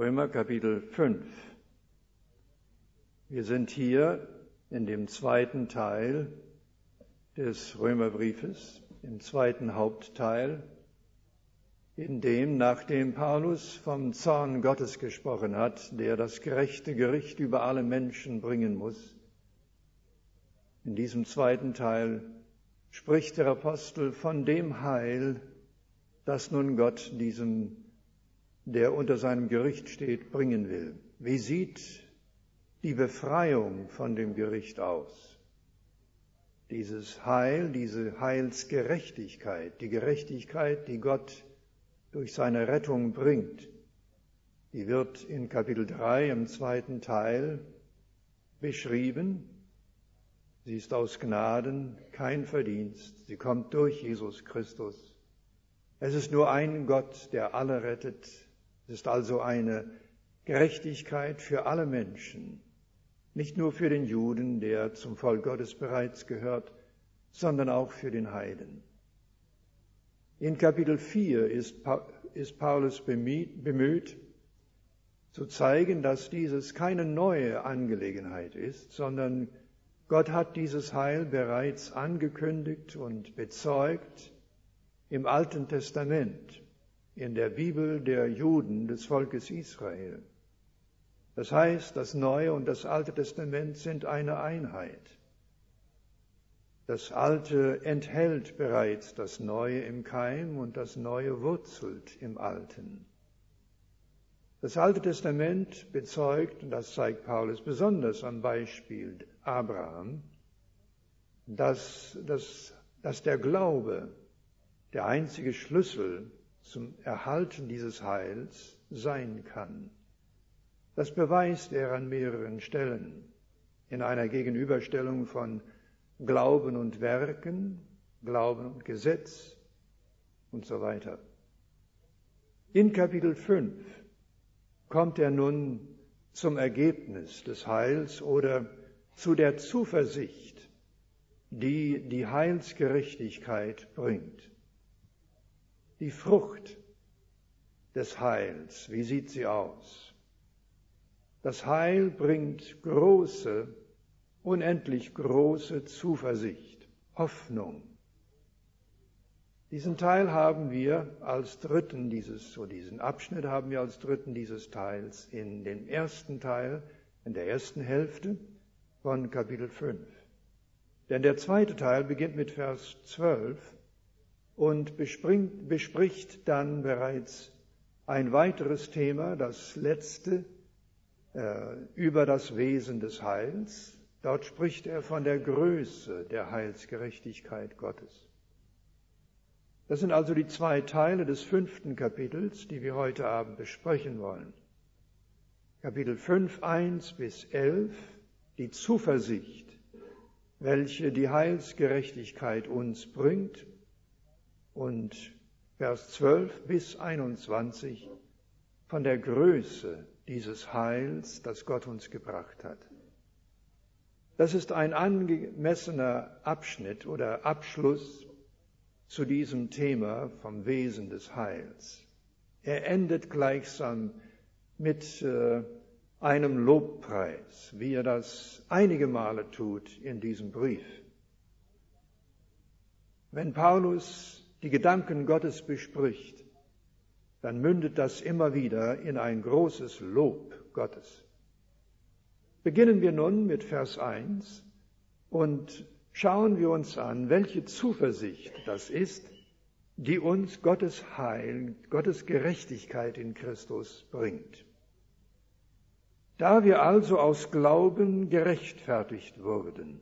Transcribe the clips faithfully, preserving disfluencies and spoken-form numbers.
Römer Kapitel fünf. Wir sind hier in dem zweiten Teil des Römerbriefes, im zweiten Hauptteil, in dem, nachdem Paulus vom Zorn Gottes gesprochen hat, der das gerechte Gericht über alle Menschen bringen muss, in diesem zweiten Teil spricht der Apostel von dem Heil, das nun Gott diesem, der unter seinem Gericht steht, bringen will. Wie sieht die Befreiung von dem Gericht aus? Dieses Heil, diese Heilsgerechtigkeit, die Gerechtigkeit, die Gott durch seine Rettung bringt, die wird in Kapitel drei im zweiten Teil beschrieben. Sie ist aus Gnaden, kein Verdienst. Sie kommt durch Jesus Christus. Es ist nur ein Gott, der alle rettet. Es ist also eine Gerechtigkeit für alle Menschen, nicht nur für den Juden, der zum Volk Gottes bereits gehört, sondern auch für den Heiden. In Kapitel vier ist, pa- ist Paulus bemüht, bemüht, zu zeigen, dass dieses keine neue Angelegenheit ist, sondern Gott hat dieses Heil bereits angekündigt und bezeugt im Alten Testament, in der Bibel der Juden, des Volkes Israel. Das heißt, das Neue und das Alte Testament sind eine Einheit. Das Alte enthält bereits das Neue im Keim und das Neue wurzelt im Alten. Das Alte Testament bezeugt, und das zeigt Paulus besonders am Beispiel Abraham, dass, dass, dass der Glaube der einzige Schlüssel zum Erhalten dieses Heils sein kann. Das beweist er an mehreren Stellen in einer Gegenüberstellung von Glauben und Werken, Glauben und Gesetz und so weiter. In Kapitel fünf kommt er nun zum Ergebnis des Heils oder zu der Zuversicht, die die Heilsgerechtigkeit bringt. Die Frucht des Heils, wie sieht sie aus? Das Heil bringt große, unendlich große Zuversicht, Hoffnung. Diesen Teil haben wir als dritten dieses, so diesen Abschnitt haben wir als dritten dieses Teils in dem ersten Teil, in der ersten Hälfte von Kapitel fünf. Denn der zweite Teil beginnt mit Vers zwölf und bespringt, bespricht dann bereits ein weiteres Thema, das letzte, äh, über das Wesen des Heils. Dort spricht er von der Größe der Heilsgerechtigkeit Gottes. Das sind also die zwei Teile des fünften Kapitels, die wir heute Abend besprechen wollen. Kapitel fünf, eins bis elf, die Zuversicht, welche die Heilsgerechtigkeit uns bringt, und Vers zwölf bis einundzwanzig von der Größe dieses Heils, das Gott uns gebracht hat. Das ist ein angemessener Abschnitt oder Abschluss zu diesem Thema vom Wesen des Heils. Er endet gleichsam mit äh, einem Lobpreis, wie er das einige Male tut in diesem Brief. Wenn Paulus die Gedanken Gottes bespricht, dann mündet das immer wieder in ein großes Lob Gottes. Beginnen wir nun mit Vers eins und schauen wir uns an, welche Zuversicht das ist, die uns Gottes Heil, Gottes Gerechtigkeit in Christus bringt. Da wir also aus Glauben gerechtfertigt wurden,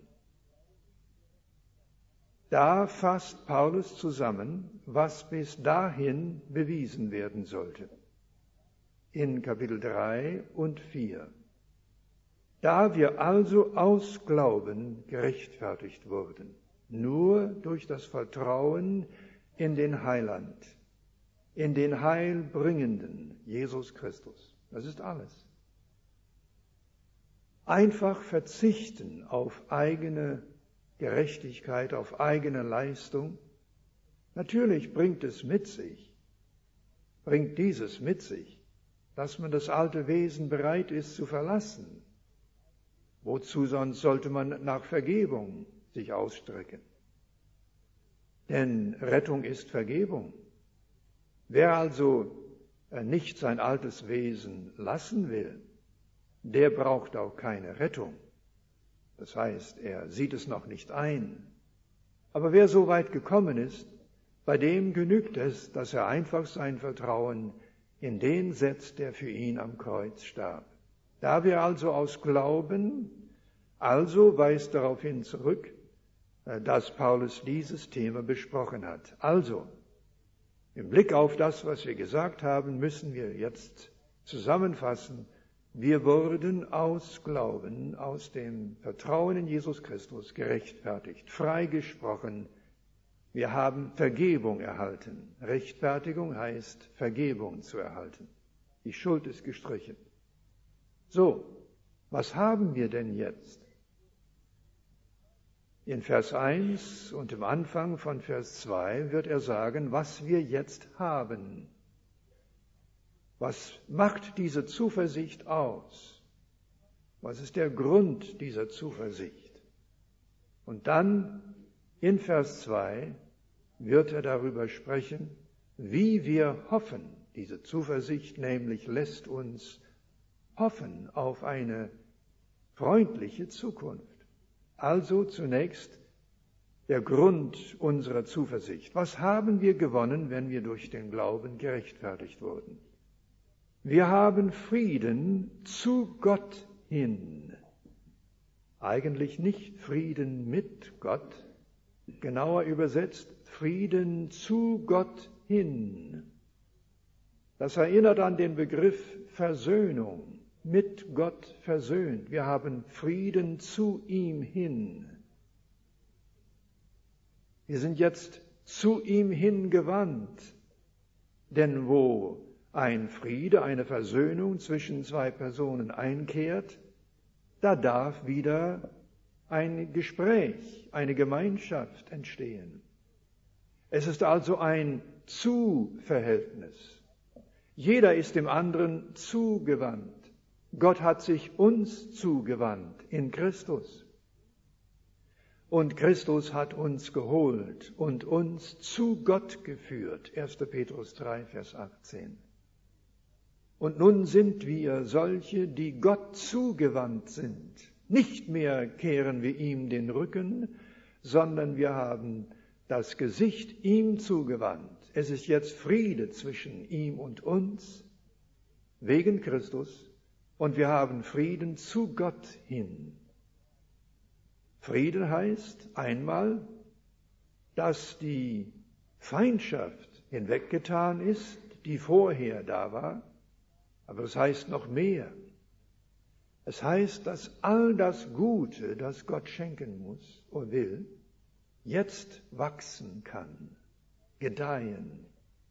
da fasst Paulus zusammen, was bis dahin bewiesen werden sollte. In Kapitel drei und vier. Da wir also aus Glauben gerechtfertigt wurden, nur durch das Vertrauen in den Heiland, in den Heilbringenden Jesus Christus. Das ist alles. Einfach verzichten auf eigene Gerechtigkeit, auf eigene Leistung. Natürlich bringt es mit sich, bringt dieses mit sich, dass man das alte Wesen bereit ist zu verlassen. Wozu sonst sollte man nach Vergebung sich ausstrecken? Denn Rettung ist Vergebung. Wer also nicht sein altes Wesen lassen will, der braucht auch keine Rettung. Das heißt, er sieht es noch nicht ein. Aber wer so weit gekommen ist, bei dem genügt es, dass er einfach sein Vertrauen in den setzt, der für ihn am Kreuz starb. Da wir also aus Glauben, also weist darauf hin zurück, dass Paulus dieses Thema besprochen hat. Also, im Blick auf das, was wir gesagt haben, müssen wir jetzt zusammenfassen, wir wurden aus Glauben, aus dem Vertrauen in Jesus Christus gerechtfertigt, freigesprochen. Wir haben Vergebung erhalten. Rechtfertigung heißt, Vergebung zu erhalten. Die Schuld ist gestrichen. So, was haben wir denn jetzt? In Vers eins und im Anfang von Vers zwei wird er sagen, was wir jetzt haben. Was macht diese Zuversicht aus? Was ist der Grund dieser Zuversicht? Und dann in Vers zwei wird er darüber sprechen, wie wir hoffen. Diese Zuversicht nämlich lässt uns hoffen auf eine freundliche Zukunft. Also zunächst der Grund unserer Zuversicht. Was haben wir gewonnen, wenn wir durch den Glauben gerechtfertigt wurden? Wir haben Frieden zu Gott hin. Eigentlich nicht Frieden mit Gott, genauer übersetzt Frieden zu Gott hin. Das erinnert an den Begriff Versöhnung, mit Gott versöhnt. Wir haben Frieden zu ihm hin. Wir sind jetzt zu ihm hingewandt, denn wo ein Friede, eine Versöhnung zwischen zwei Personen einkehrt, da darf wieder ein Gespräch, eine Gemeinschaft entstehen. Es ist also ein Zu-Verhältnis. Jeder ist dem anderen zugewandt. Gott hat sich uns zugewandt in Christus. Und Christus hat uns geholt und uns zu Gott geführt. erster Petrus drei, Vers achtzehn. Und nun sind wir solche, die Gott zugewandt sind. Nicht mehr kehren wir ihm den Rücken, sondern wir haben das Gesicht ihm zugewandt. Es ist jetzt Friede zwischen ihm und uns, wegen Christus, und wir haben Frieden zu Gott hin. Frieden heißt einmal, dass die Feindschaft hinweggetan ist, die vorher da war, aber es heißt noch mehr. Es heißt, dass all das Gute, das Gott schenken muss und will, jetzt wachsen kann, gedeihen.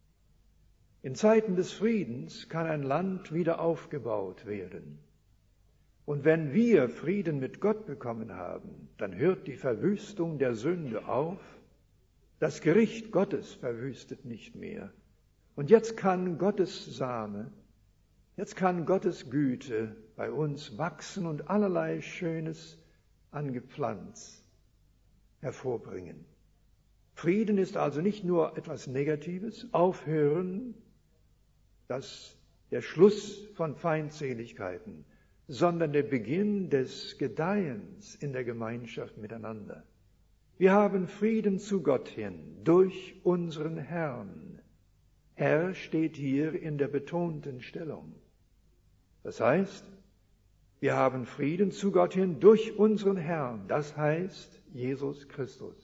In Zeiten des Friedens kann ein Land wieder aufgebaut werden. Und wenn wir Frieden mit Gott bekommen haben, dann hört die Verwüstung der Sünde auf. Das Gericht Gottes verwüstet nicht mehr. Und jetzt kann Gottes Same, jetzt kann Gottes Güte bei uns wachsen und allerlei Schönes angepflanzt hervorbringen. Frieden ist also nicht nur etwas Negatives, Aufhören, das der Schluss von Feindseligkeiten, sondern der Beginn des Gedeihens in der Gemeinschaft miteinander. Wir haben Frieden zu Gott hin durch unseren Herrn. Herr steht hier in der betonten Stellung. Das heißt, wir haben Frieden zu Gott hin durch unseren Herrn, das heißt Jesus Christus.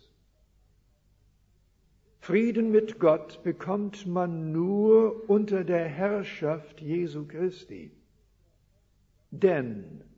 Frieden mit Gott bekommt man nur unter der Herrschaft Jesu Christi. Denn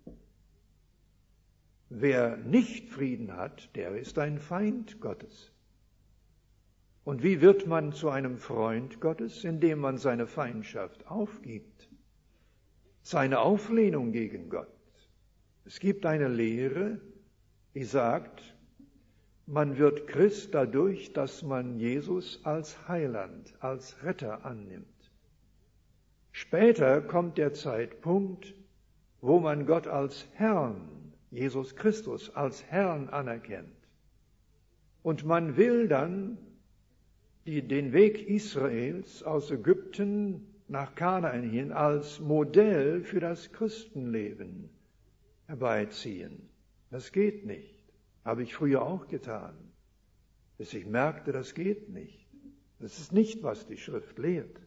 wer nicht Frieden hat, der ist ein Feind Gottes. Und wie wird man zu einem Freund Gottes? Indem man seine Feindschaft aufgibt, seine Auflehnung gegen Gott. Es gibt eine Lehre, die sagt, man wird Christ dadurch, dass man Jesus als Heiland, als Retter annimmt. Später kommt der Zeitpunkt, wo man Gott als Herrn, Jesus Christus als Herrn anerkennt. Und man will dann die, den Weg Israels aus Ägypten nach Kanaan hin als Modell für das Christenleben herbeiziehen. Das geht nicht. Habe ich früher auch getan. Bis ich merkte, das geht nicht. Das ist nicht, was die Schrift lehrt.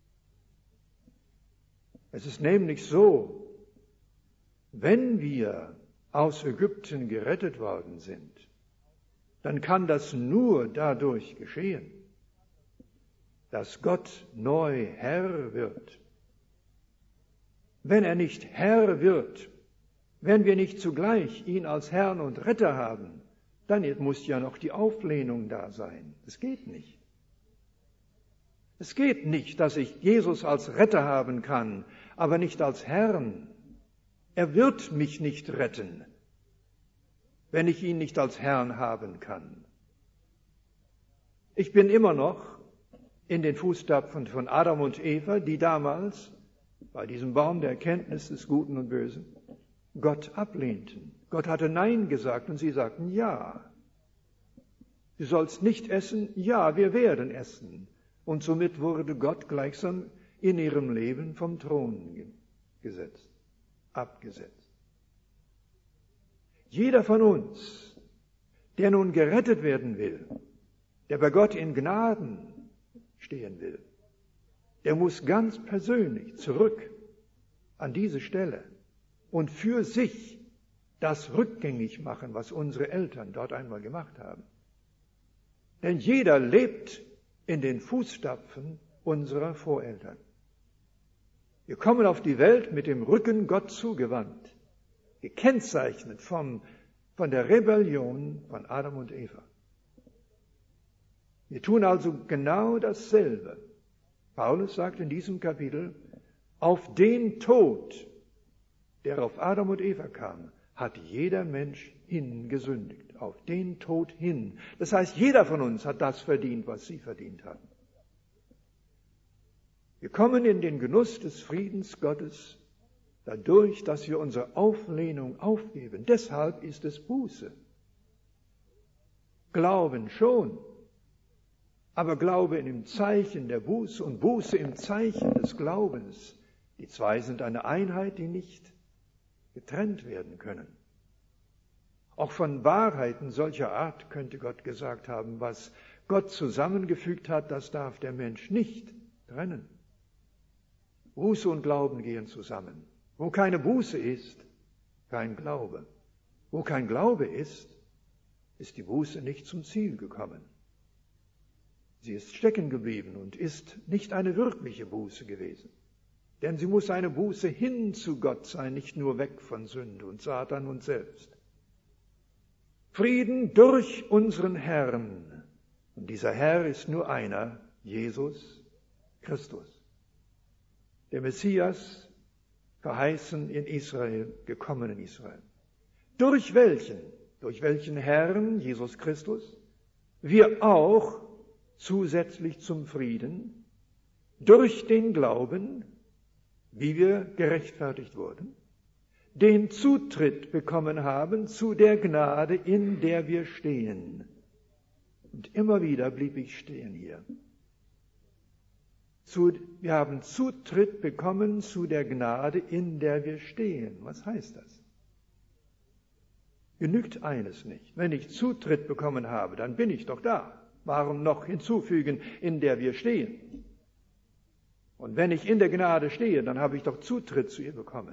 Es ist nämlich so, wenn wir aus Ägypten gerettet worden sind, dann kann das nur dadurch geschehen, dass Gott neu Herr wird. Wenn er nicht Herr wird, wenn wir nicht zugleich ihn als Herrn und Retter haben, dann muss ja noch die Auflehnung da sein. Das geht nicht. Es geht nicht, dass ich Jesus als Retter haben kann, aber nicht als Herrn. Er wird mich nicht retten, wenn ich ihn nicht als Herrn haben kann. Ich bin immer noch in den Fußstapfen von Adam und Eva, die damals bei diesem Baum der Erkenntnis des Guten und Bösen Gott ablehnten. Gott hatte Nein gesagt und sie sagten Ja. Du sollst nicht essen? Ja, wir werden essen. Und somit wurde Gott gleichsam in ihrem Leben vom Thron gesetzt, abgesetzt. Jeder von uns, der nun gerettet werden will, der bei Gott in Gnaden stehen will, der muss ganz persönlich zurück an diese Stelle und für sich das rückgängig machen, was unsere Eltern dort einmal gemacht haben. Denn jeder lebt in den Fußstapfen unserer Voreltern. Wir kommen auf die Welt mit dem Rücken Gott zugewandt, gekennzeichnet vom, von der Rebellion von Adam und Eva. Wir tun also genau dasselbe. Paulus sagt in diesem Kapitel, auf den Tod, der auf Adam und Eva kam, hat jeder Mensch hingesündigt. Auf den Tod hin. Das heißt, jeder von uns hat das verdient, was sie verdient haben. Wir kommen in den Genuss des Friedens Gottes dadurch, dass wir unsere Auflehnung aufgeben. Deshalb ist es Buße. Glauben schon, aber Glaube im Zeichen der Buße und Buße im Zeichen des Glaubens. Die zwei sind eine Einheit, die nicht getrennt werden können. Auch von Wahrheiten solcher Art könnte Gott gesagt haben, was Gott zusammengefügt hat, das darf der Mensch nicht trennen. Buße und Glauben gehen zusammen. Wo keine Buße ist, kein Glaube. Wo kein Glaube ist, ist die Buße nicht zum Ziel gekommen. Sie ist stecken geblieben und ist nicht eine wirkliche Buße gewesen. Denn sie muss eine Buße hin zu Gott sein, nicht nur weg von Sünde und Satan und selbst. Frieden durch unseren Herrn. Und dieser Herr ist nur einer, Jesus Christus. Der Messias, verheißen in Israel, gekommen in Israel. Durch welchen, durch welchen Herrn, Jesus Christus, wir auch zusätzlich zum Frieden, durch den Glauben, wie wir gerechtfertigt wurden, den Zutritt bekommen haben zu der Gnade, in der wir stehen. Und immer wieder blieb ich stehen hier. Zu, wir haben Zutritt bekommen zu der Gnade, in der wir stehen. Was heißt das? Genügt eines nicht. Wenn ich Zutritt bekommen habe, dann bin ich doch da. Warum noch hinzufügen, in der wir stehen? Und wenn ich in der Gnade stehe, dann habe ich doch Zutritt zu ihr bekommen.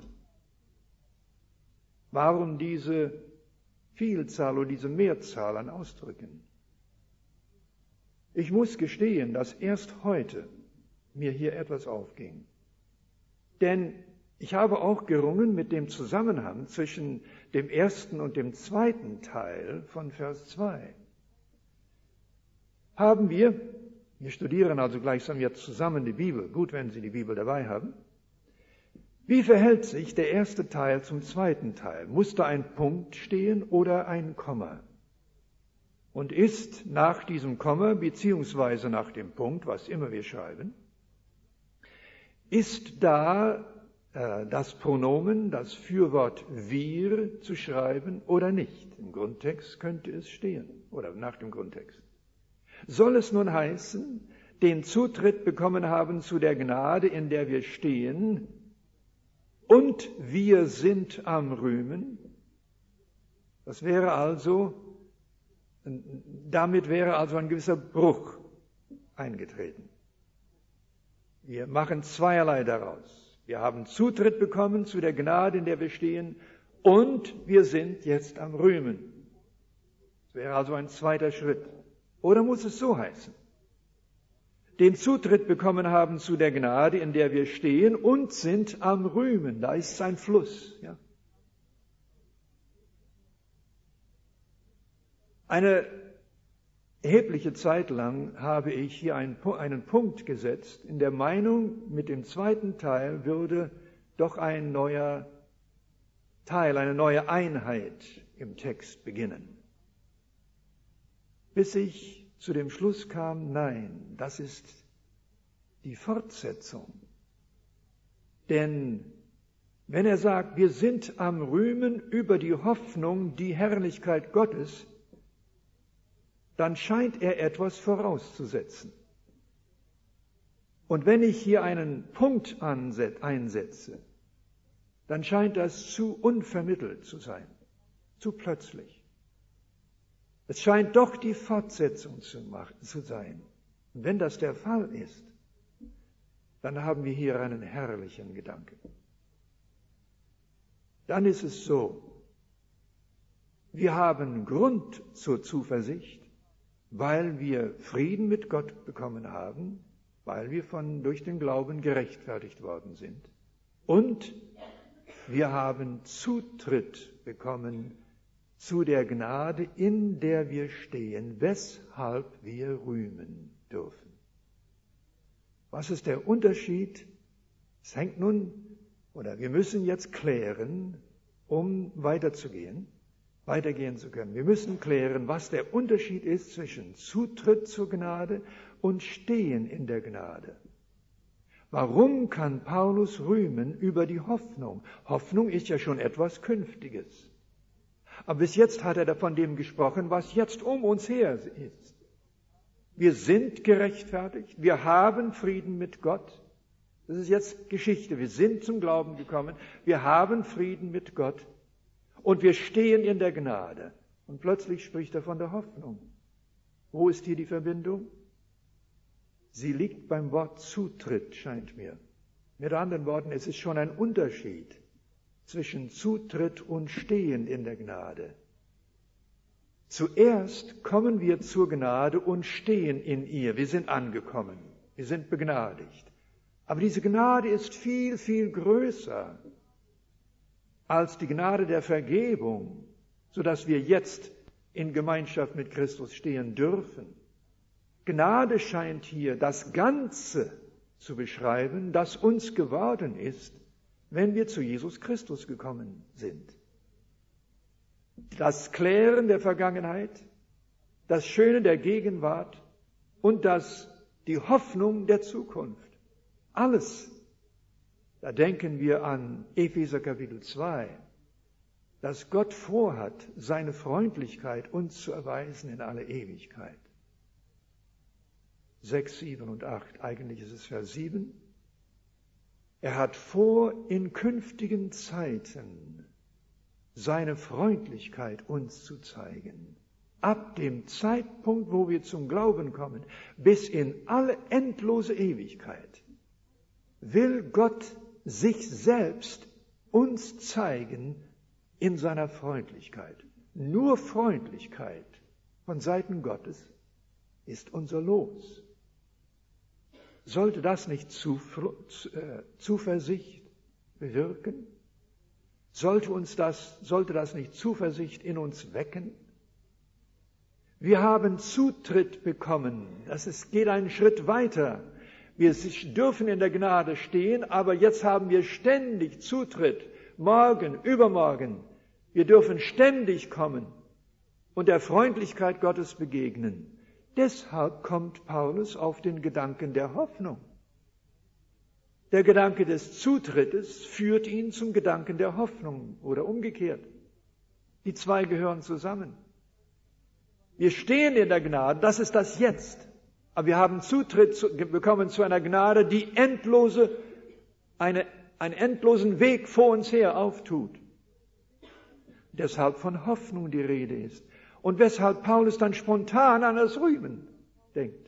Warum diese Vielzahl oder diese Mehrzahl an Ausdrücken? Ich muss gestehen, dass erst heute mir hier etwas aufging. Denn ich habe auch gerungen mit dem Zusammenhang zwischen dem ersten und dem zweiten Teil von Vers zwei. Haben wir, wir studieren also gleichsam jetzt zusammen die Bibel, gut, wenn Sie die Bibel dabei haben. Wie verhält sich der erste Teil zum zweiten Teil? Muss da ein Punkt stehen oder ein Komma? Und ist nach diesem Komma beziehungsweise nach dem Punkt, was immer wir schreiben, ist da äh, das Pronomen, das Fürwort wir zu schreiben oder nicht? Im Grundtext könnte es stehen oder nach dem Grundtext. Soll es nun heißen, den Zutritt bekommen haben zu der Gnade, in der wir stehen, und wir sind am Rühmen? Das wäre also, damit wäre also ein gewisser Bruch eingetreten. Wir machen zweierlei daraus. Wir haben Zutritt bekommen zu der Gnade, in der wir stehen, und wir sind jetzt am Rühmen. Das wäre also ein zweiter Schritt. Oder muss es so heißen? Den Zutritt bekommen haben zu der Gnade, in der wir stehen, und sind am Rühmen. Da ist ein Fluss. Ja. Eine erhebliche Zeit lang habe ich hier einen, einen Punkt gesetzt, in der Meinung, mit dem zweiten Teil würde doch ein neuer Teil, eine neue Einheit im Text beginnen. Bis ich zu dem Schluss kam, nein, das ist die Fortsetzung. Denn wenn er sagt, wir sind am Rühmen über die Hoffnung, die Herrlichkeit Gottes, dann scheint er etwas vorauszusetzen. Und wenn ich hier einen Punkt einsetze, dann scheint das zu unvermittelt zu sein, zu plötzlich. Es scheint doch die Fortsetzung zu, machen, zu sein. Und wenn das der Fall ist, dann haben wir hier einen herrlichen Gedanken. Dann ist es so, wir haben Grund zur Zuversicht, weil wir Frieden mit Gott bekommen haben, weil wir von, durch den Glauben gerechtfertigt worden sind. Und wir haben Zutritt bekommen zu der Gnade, in der wir stehen, weshalb wir rühmen dürfen. Was ist der Unterschied? Es hängt nun, oder wir müssen jetzt klären, um weiterzugehen, weitergehen zu können. Wir müssen klären, was der Unterschied ist zwischen Zutritt zur Gnade und Stehen in der Gnade. Warum kann Paulus rühmen über die Hoffnung? Hoffnung ist ja schon etwas Künftiges. Aber bis jetzt hat er von dem gesprochen, was jetzt um uns her ist. Wir sind gerechtfertigt, wir haben Frieden mit Gott. Das ist jetzt Geschichte. Wir sind zum Glauben gekommen, wir haben Frieden mit Gott und wir stehen in der Gnade. Und plötzlich spricht er von der Hoffnung. Wo ist hier die Verbindung? Sie liegt beim Wort Zutritt, scheint mir. Mit anderen Worten, es ist schon ein Unterschied zwischen Zutritt und Stehen in der Gnade. Zuerst kommen wir zur Gnade und stehen in ihr. Wir sind angekommen, wir sind begnadigt. Aber diese Gnade ist viel, viel größer als die Gnade der Vergebung, sodass wir jetzt in Gemeinschaft mit Christus stehen dürfen. Gnade scheint hier das Ganze zu beschreiben, das uns geworden ist, wenn wir zu Jesus Christus gekommen sind. Das Klären der Vergangenheit, das Schöne der Gegenwart und das, die Hoffnung der Zukunft. Alles. Da denken wir an Epheser Kapitel zwei, dass Gott vorhat, seine Freundlichkeit uns zu erweisen in alle Ewigkeit. sechs, sieben und acht, eigentlich ist es Vers sieben. Er hat vor, in künftigen Zeiten seine Freundlichkeit uns zu zeigen. Ab dem Zeitpunkt, wo wir zum Glauben kommen, bis in alle endlose Ewigkeit, will Gott sich selbst uns zeigen in seiner Freundlichkeit. Nur Freundlichkeit von Seiten Gottes ist unser Los. Sollte das nicht Zuversicht bewirken? Sollte uns das, sollte das nicht Zuversicht in uns wecken? Wir haben Zutritt bekommen. Das ist, geht einen Schritt weiter. Wir dürfen in der Gnade stehen, aber jetzt haben wir ständig Zutritt. Morgen, übermorgen. Wir dürfen ständig kommen und der Freundlichkeit Gottes begegnen. Deshalb kommt Paulus auf den Gedanken der Hoffnung. Der Gedanke des Zutrittes führt ihn zum Gedanken der Hoffnung oder umgekehrt. Die zwei gehören zusammen. Wir stehen in der Gnade, das ist das Jetzt. Aber wir haben Zutritt zu, bekommen zu einer Gnade, die endlose, eine, einen endlosen Weg vor uns her auftut. Deshalb von Hoffnung die Rede ist. Und weshalb Paulus dann spontan an das Rühmen denkt.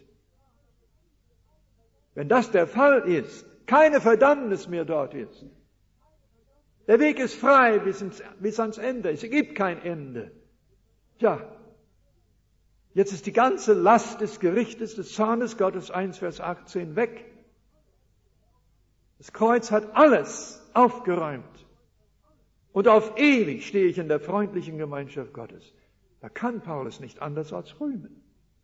Wenn das der Fall ist, keine Verdammnis mehr dort ist. Der Weg ist frei bis, ins, bis ans Ende. Es gibt kein Ende. Tja, jetzt ist die ganze Last des Gerichtes, des Zornes Gottes, eins Vers achtzehn, weg. Das Kreuz hat alles aufgeräumt. Und auf ewig stehe ich in der freundlichen Gemeinschaft Gottes. Da kann Paulus nicht anders als rühmen.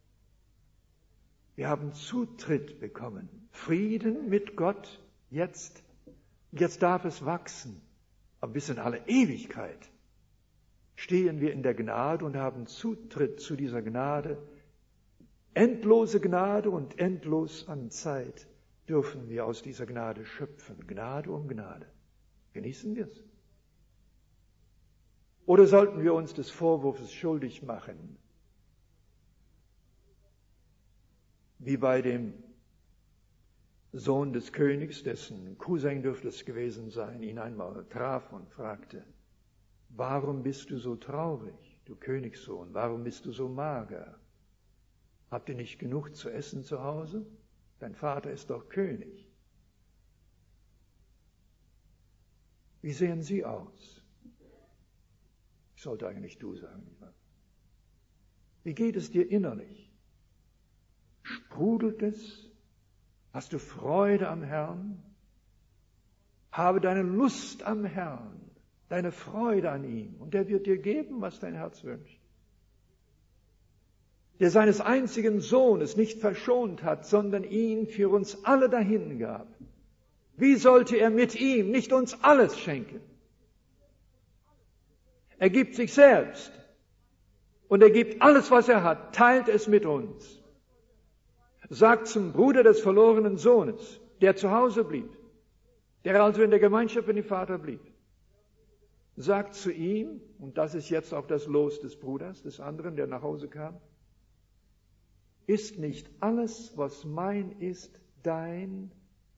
Wir haben Zutritt bekommen. Frieden mit Gott jetzt. Jetzt darf es wachsen. Aber bis in alle Ewigkeit stehen wir in der Gnade und haben Zutritt zu dieser Gnade. Endlose Gnade und endlos an Zeit dürfen wir aus dieser Gnade schöpfen. Gnade um Gnade. Genießen wir es? Oder sollten wir uns des Vorwurfs schuldig machen? Wie bei dem Sohn des Königs, dessen Cousin dürfte es gewesen sein, ihn einmal traf und fragte, warum bist du so traurig, du Königssohn, warum bist du so mager? Habt ihr nicht genug zu essen zu Hause? Dein Vater ist doch König. Wie sehen Sie aus? Ich sollte eigentlich du sagen. Wie geht es dir innerlich? Sprudelt es? Hast du Freude am Herrn? Habe deine Lust am Herrn, deine Freude an ihm, und er wird dir geben, was dein Herz wünscht. Der seines einzigen Sohnes nicht verschont hat, sondern ihn für uns alle dahingab. Wie sollte er mit ihm nicht uns alles schenken? Er gibt sich selbst und er gibt alles, was er hat, teilt es mit uns. Sagt zum Bruder des verlorenen Sohnes, der zu Hause blieb, der also in der Gemeinschaft mit dem Vater blieb, sagt zu ihm, und das ist jetzt auch das Los des Bruders, des anderen, der nach Hause kam, ist nicht alles, was mein ist, dein?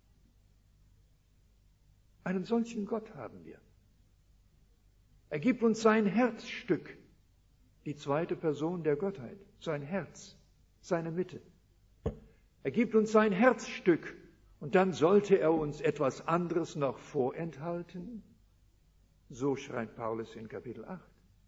Einen solchen Gott haben wir. Er gibt uns sein Herzstück, die zweite Person der Gottheit, sein Herz, seine Mitte. Er gibt uns sein Herzstück und dann sollte er uns etwas anderes noch vorenthalten? So schreibt Paulus in Kapitel acht.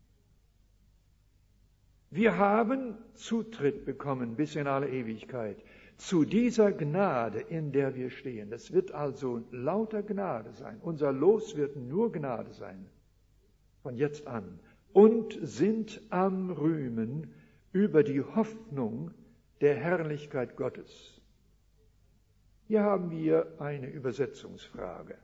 Wir haben Zutritt bekommen bis in alle Ewigkeit zu dieser Gnade, in der wir stehen. Das wird also lauter Gnade sein. Unser Los wird nur Gnade sein, von jetzt an. Und sind am Rühmen über die Hoffnung der Herrlichkeit Gottes. Hier haben wir eine Übersetzungsfrage.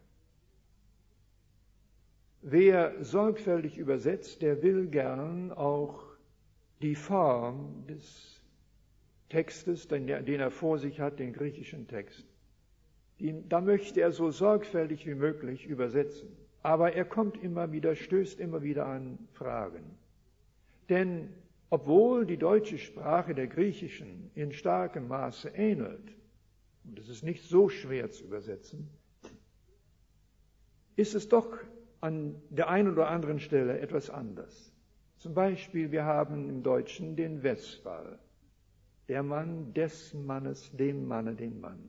Wer sorgfältig übersetzt, der will gern auch die Form des Textes, den er vor sich hat, den griechischen Text. Da möchte er so sorgfältig wie möglich übersetzen. Aber er kommt immer wieder, stößt immer wieder an Fragen. Denn obwohl die deutsche Sprache der griechischen in starkem Maße ähnelt, und es ist nicht so schwer zu übersetzen, ist es doch an der einen oder anderen Stelle etwas anders. Zum Beispiel, wir haben im Deutschen den Westphal. Der Mann des Mannes, dem Manne, den Mann.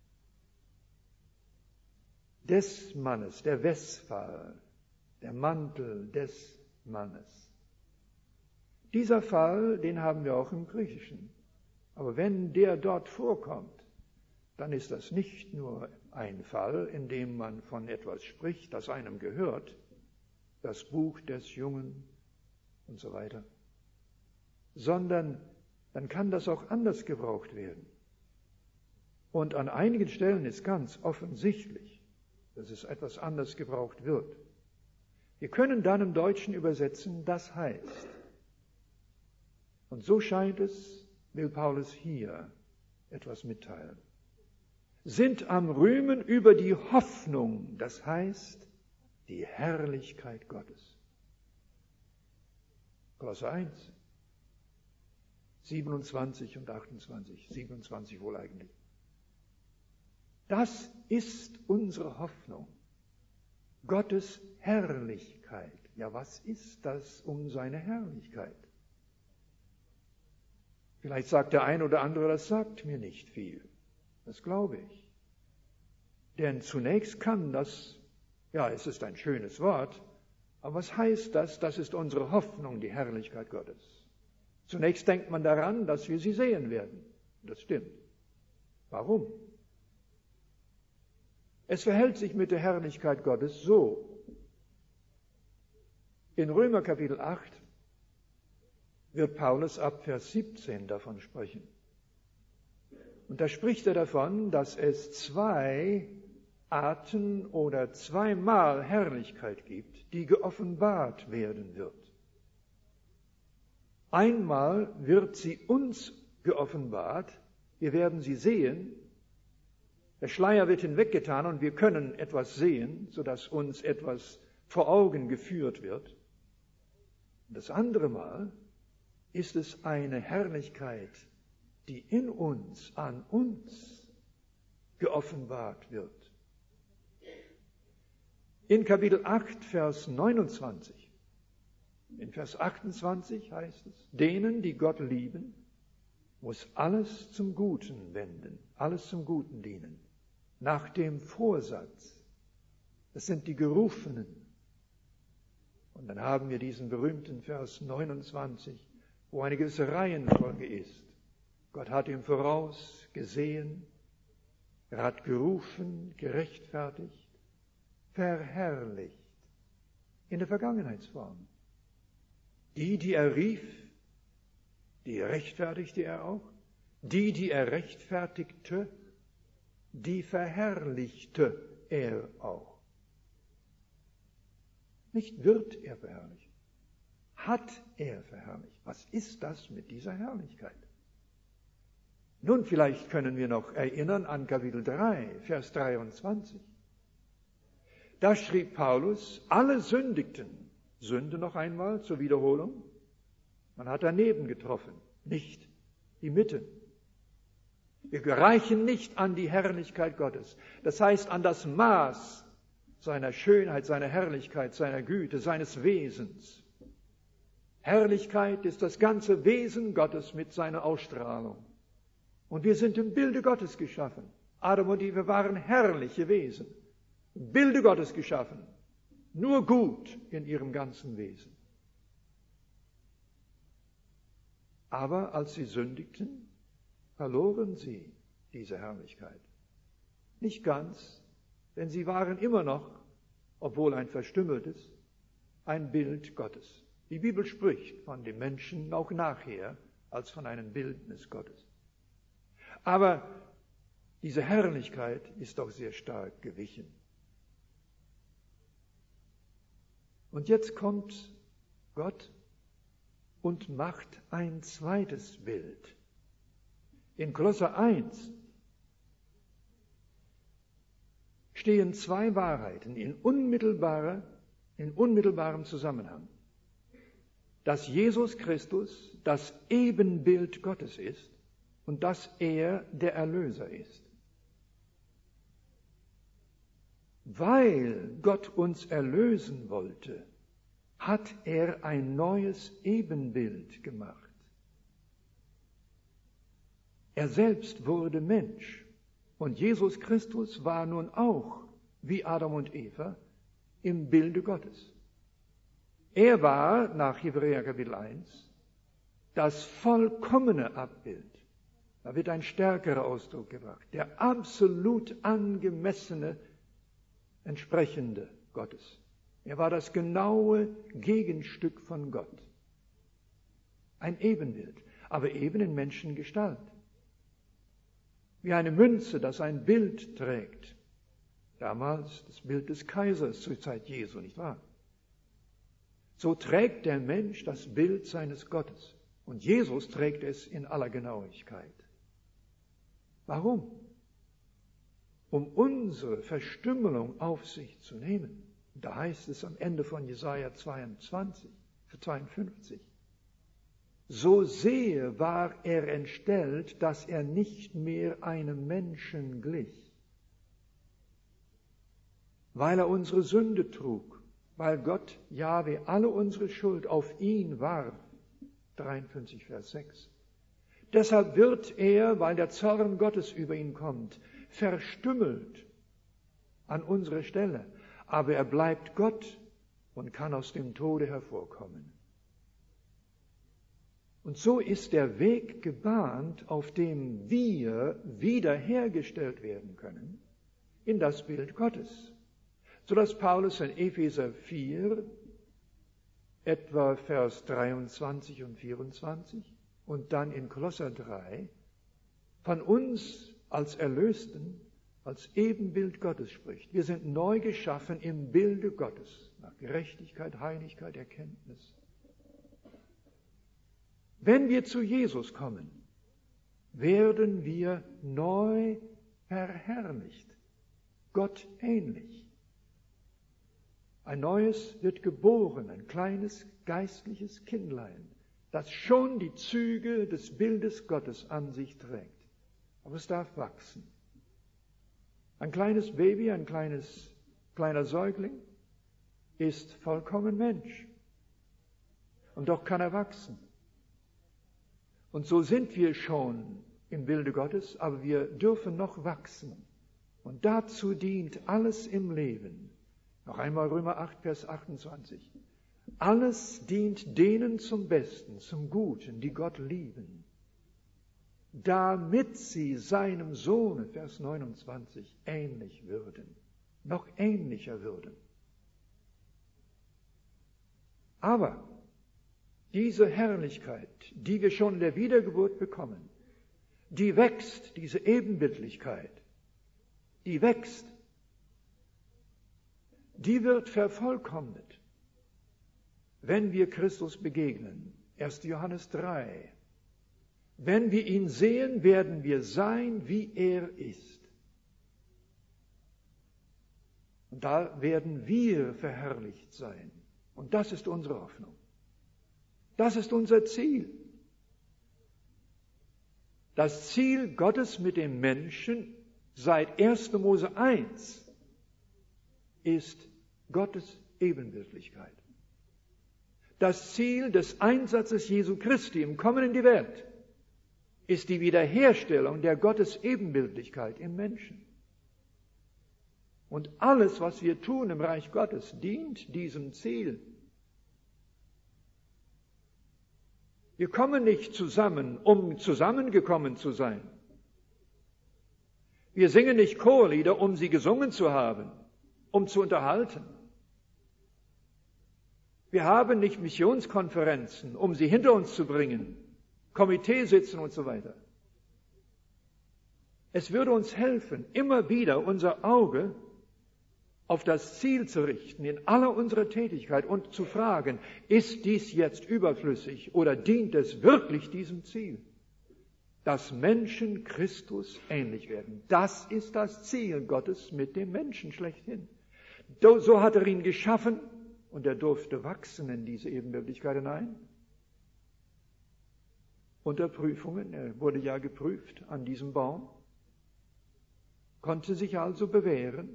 Des Mannes, der Westphal, der Mantel des Mannes. Dieser Fall, den haben wir auch im Griechischen. Aber wenn der dort vorkommt, dann ist das nicht nur ein Fall, in dem man von etwas spricht, das einem gehört, das Buch des Jungen und so weiter, sondern dann kann das auch anders gebraucht werden. Und an einigen Stellen ist ganz offensichtlich, dass es etwas anders gebraucht wird. Wir können dann im Deutschen übersetzen, das heißt. Und so scheint es, will Paulus hier etwas mitteilen. sind am Rühmen über die Hoffnung, das heißt die Herrlichkeit Gottes. Kolosser eins, siebenundzwanzig und achtundzwanzig, siebenundzwanzig wohl eigentlich. Das ist unsere Hoffnung. Gottes Herrlichkeit. Ja, was ist das um seine Herrlichkeit? Vielleicht sagt der ein oder andere, das sagt mir nicht viel. Das glaube ich. Denn zunächst kann das, ja, es ist ein schönes Wort, aber was heißt das? Das ist unsere Hoffnung, die Herrlichkeit Gottes. Zunächst denkt man daran, dass wir sie sehen werden. Das stimmt. Warum? Es verhält sich mit der Herrlichkeit Gottes so. In Römer Kapitel acht wird Paulus ab Vers siebzehn davon sprechen. Und da spricht er davon, dass es zwei Arten oder zweimal Herrlichkeit gibt, die geoffenbart werden wird. Einmal wird sie uns geoffenbart, wir werden sie sehen, der Schleier wird hinweggetan und wir können etwas sehen, sodass uns etwas vor Augen geführt wird. Das andere Mal ist es eine Herrlichkeit, die in uns, an uns geoffenbart wird. In Kapitel acht, Vers neunundzwanzig, in Vers achtundzwanzig heißt es, denen, die Gott lieben, muss alles zum Guten wenden, alles zum Guten dienen, nach dem Vorsatz. Das sind die Gerufenen. Und dann haben wir diesen berühmten Vers neunundzwanzig, wo eine gewisse Reihenfolge ist. Gott hat im Voraus gesehen, er hat gerufen, gerechtfertigt, verherrlicht, in der Vergangenheitsform. Die, die er rief, die rechtfertigte er auch. Die, die er rechtfertigte, die verherrlichte er auch. Nicht wird er verherrlicht, hat er verherrlicht. Was ist das mit dieser Herrlichkeit? Nun, vielleicht können wir noch erinnern an Kapitel drei, Vers dreiundzwanzig. Da schrieb Paulus, alle sündigten. Sünde noch einmal zur Wiederholung. Man hat daneben getroffen, nicht die Mitte. Wir gereichen nicht an die Herrlichkeit Gottes. Das heißt, an das Maß seiner Schönheit, seiner Herrlichkeit, seiner Güte, seines Wesens. Herrlichkeit ist das ganze Wesen Gottes mit seiner Ausstrahlung. Und wir sind im Bilde Gottes geschaffen. Adam und Eva waren herrliche Wesen. Im Bilde Gottes geschaffen. Nur gut in ihrem ganzen Wesen. Aber als sie sündigten, verloren sie diese Herrlichkeit. Nicht ganz, denn sie waren immer noch, obwohl ein verstümmeltes, ein Bild Gottes. Die Bibel spricht von dem Menschen auch nachher als von einem Bildnis Gottes. Aber diese Herrlichkeit ist doch sehr stark gewichen. Und jetzt kommt Gott und macht ein zweites Bild. In Kolosser eins stehen zwei Wahrheiten in, unmittelbarer, in unmittelbarem Zusammenhang. Dass Jesus Christus das Ebenbild Gottes ist und dass er der Erlöser ist. Weil Gott uns erlösen wollte, hat er ein neues Ebenbild gemacht. Er selbst wurde Mensch und Jesus Christus war nun auch, wie Adam und Eva, im Bilde Gottes. Er war, nach Hebräer Kapitel eins, das vollkommene Abbild. Da wird ein stärkerer Ausdruck gebracht. Der absolut angemessene, entsprechende Gottes. Er war das genaue Gegenstück von Gott. Ein Ebenbild, aber eben in Menschengestalt. Wie eine Münze, das ein Bild trägt. Damals das Bild des Kaisers zur Zeit Jesu, nicht wahr? So trägt der Mensch das Bild seines Gottes. Und Jesus trägt es in aller Genauigkeit. Warum? um unsere Verstümmelung auf sich zu nehmen. Da heißt es am Ende von Jesaja zweiundzwanzig, zweiundfünfzig, so sehr war er entstellt, dass er nicht mehr einem Menschen glich, weil er unsere Sünde trug, weil Gott, Jahwe, alle unsere Schuld auf ihn warf. dreiundfünfzig, Vers sechs. Deshalb wird er, weil der Zorn Gottes über ihn kommt, verstümmelt an unserer Stelle. Aber er bleibt Gott und kann aus dem Tode hervorkommen. Und so ist der Weg gebahnt, auf dem wir wiederhergestellt werden können in das Bild Gottes. Sodass Paulus in Epheser vier, etwa Vers dreiundzwanzig und vierundzwanzig und dann in Kolosser drei von uns als Erlösten, als Ebenbild Gottes spricht. Wir sind neu geschaffen im Bilde Gottes, nach Gerechtigkeit, Heiligkeit, Erkenntnis. Wenn wir zu Jesus kommen, werden wir neu verherrlicht, Gott ähnlich. Ein neues wird geboren, ein kleines geistliches Kindlein, das schon die Züge des Bildes Gottes an sich trägt. Aber es darf wachsen. Ein kleines Baby, ein kleines, kleiner Säugling ist vollkommen Mensch. Und doch kann er wachsen. Und so sind wir schon im Bilde Gottes, aber wir dürfen noch wachsen. Und dazu dient alles im Leben. Noch einmal Römer acht, Vers achtundzwanzig. Alles dient denen zum Besten, zum Guten, die Gott lieben, damit sie seinem Sohne, Vers neunundzwanzig, ähnlich würden, noch ähnlicher würden. Aber diese Herrlichkeit, die wir schon in der Wiedergeburt bekommen, die wächst, diese Ebenbildlichkeit, die wächst, die wird vervollkommnet, wenn wir Christus begegnen. erster Johannes drei. Wenn wir ihn sehen, werden wir sein, wie er ist. Und da werden wir verherrlicht sein. Und das ist unsere Hoffnung. Das ist unser Ziel. Das Ziel Gottes mit dem Menschen seit erster Mose eins ist Gottes Ebenbildlichkeit. Das Ziel des Einsatzes Jesu Christi im Kommen in die Welt ist die Wiederherstellung der Gottes Ebenbildlichkeit im Menschen. Und alles, was wir tun im Reich Gottes, dient diesem Ziel. Wir kommen nicht zusammen, um zusammengekommen zu sein. Wir singen nicht Chorlieder, um sie gesungen zu haben, um zu unterhalten. Wir haben nicht Missionskonferenzen, um sie hinter uns zu bringen, Komiteesitzen und so weiter. Es würde uns helfen, immer wieder unser Auge auf das Ziel zu richten in aller unserer Tätigkeit und zu fragen, ist dies jetzt überflüssig oder dient es wirklich diesem Ziel? Dass Menschen Christus ähnlich werden. Das ist das Ziel Gottes mit dem Menschen schlechthin. So hat er ihn geschaffen und er durfte wachsen in diese Ebenbildlichkeit hinein. Unter Prüfungen, er wurde ja geprüft an diesem Baum, konnte sich also bewähren.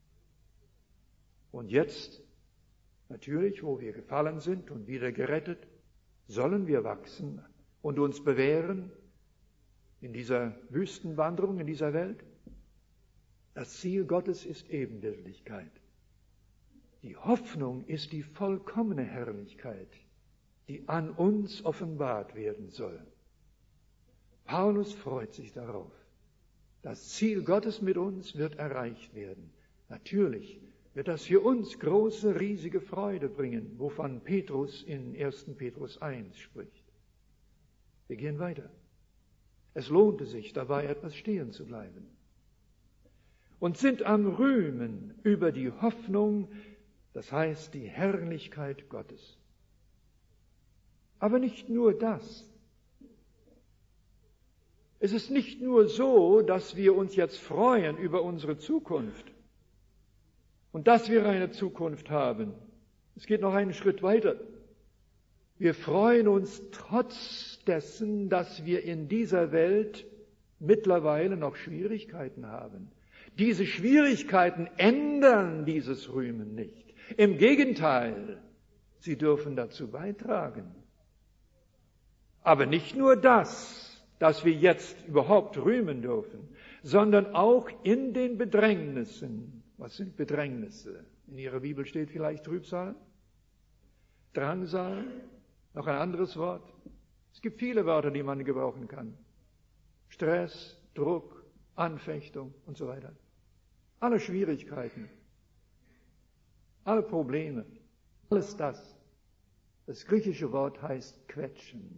Und jetzt, natürlich, wo wir gefallen sind und wieder gerettet, sollen wir wachsen und uns bewähren in dieser Wüstenwanderung, in dieser Welt. Das Ziel Gottes ist Ebenbildlichkeit. Die Hoffnung ist die vollkommene Herrlichkeit, die an uns offenbart werden soll. Paulus freut sich darauf. Das Ziel Gottes mit uns wird erreicht werden. Natürlich wird das für uns große, riesige Freude bringen, wovon Petrus in erster Petrus eins spricht. Wir gehen weiter. Es lohnte sich dabei, etwas stehen zu bleiben. Und sind am Rühmen über die Hoffnung, das heißt die Herrlichkeit Gottes. Aber nicht nur das. Es ist nicht nur so, dass wir uns jetzt freuen über unsere Zukunft und dass wir eine Zukunft haben. Es geht noch einen Schritt weiter. Wir freuen uns trotz dessen, dass wir in dieser Welt mittlerweile noch Schwierigkeiten haben. Diese Schwierigkeiten ändern dieses Rühmen nicht. Im Gegenteil, sie dürfen dazu beitragen. Aber nicht nur das, dass wir jetzt überhaupt rühmen dürfen, sondern auch in den Bedrängnissen. Was sind Bedrängnisse? In Ihrer Bibel steht vielleicht Trübsal, Drangsal, noch ein anderes Wort. Es gibt viele Wörter, die man gebrauchen kann. Stress, Druck, Anfechtung und so weiter. Alle Schwierigkeiten, alle Probleme, alles das. Das griechische Wort heißt quetschen.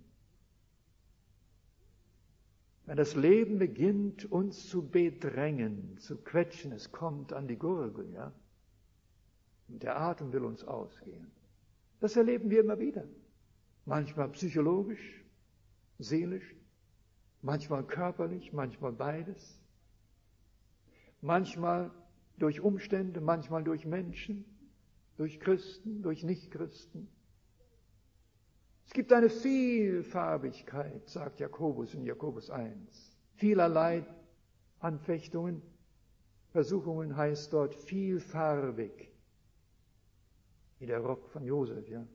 Wenn das Leben beginnt, uns zu bedrängen, zu quetschen, es kommt an die Gurgel, ja. Und der Atem will uns ausgehen. Das erleben wir immer wieder. Manchmal psychologisch, seelisch, manchmal körperlich, manchmal beides. Manchmal durch Umstände, manchmal durch Menschen, durch Christen, durch Nichtchristen. Es gibt eine Vielfarbigkeit, sagt Jakobus in Jakobus eins. Vielerlei Anfechtungen, Versuchungen heißt dort vielfarbig. Wie der Rock von Josef, ja.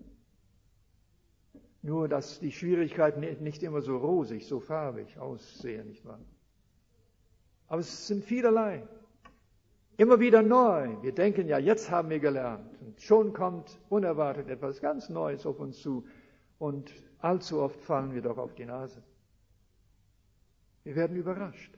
Nur, dass die Schwierigkeiten nicht immer so rosig, so farbig aussehen, nicht wahr? Aber es sind vielerlei. Immer wieder neu. Wir denken ja, jetzt haben wir gelernt. Und schon kommt unerwartet etwas ganz Neues auf uns zu. Und allzu oft fallen wir doch auf die Nase. Wir werden überrascht.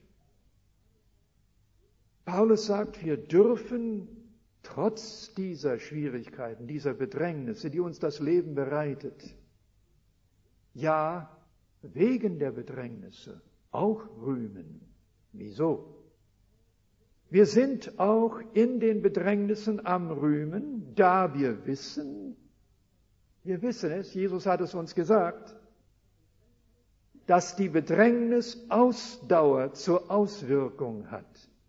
Paulus sagt, wir dürfen trotz dieser Schwierigkeiten, dieser Bedrängnisse, die uns das Leben bereitet, ja, wegen der Bedrängnisse auch rühmen. Wieso? Wir sind auch in den Bedrängnissen am Rühmen, da wir wissen, wir wissen es, Jesus hat es uns gesagt, dass die Bedrängnis Ausdauer zur Auswirkung hat.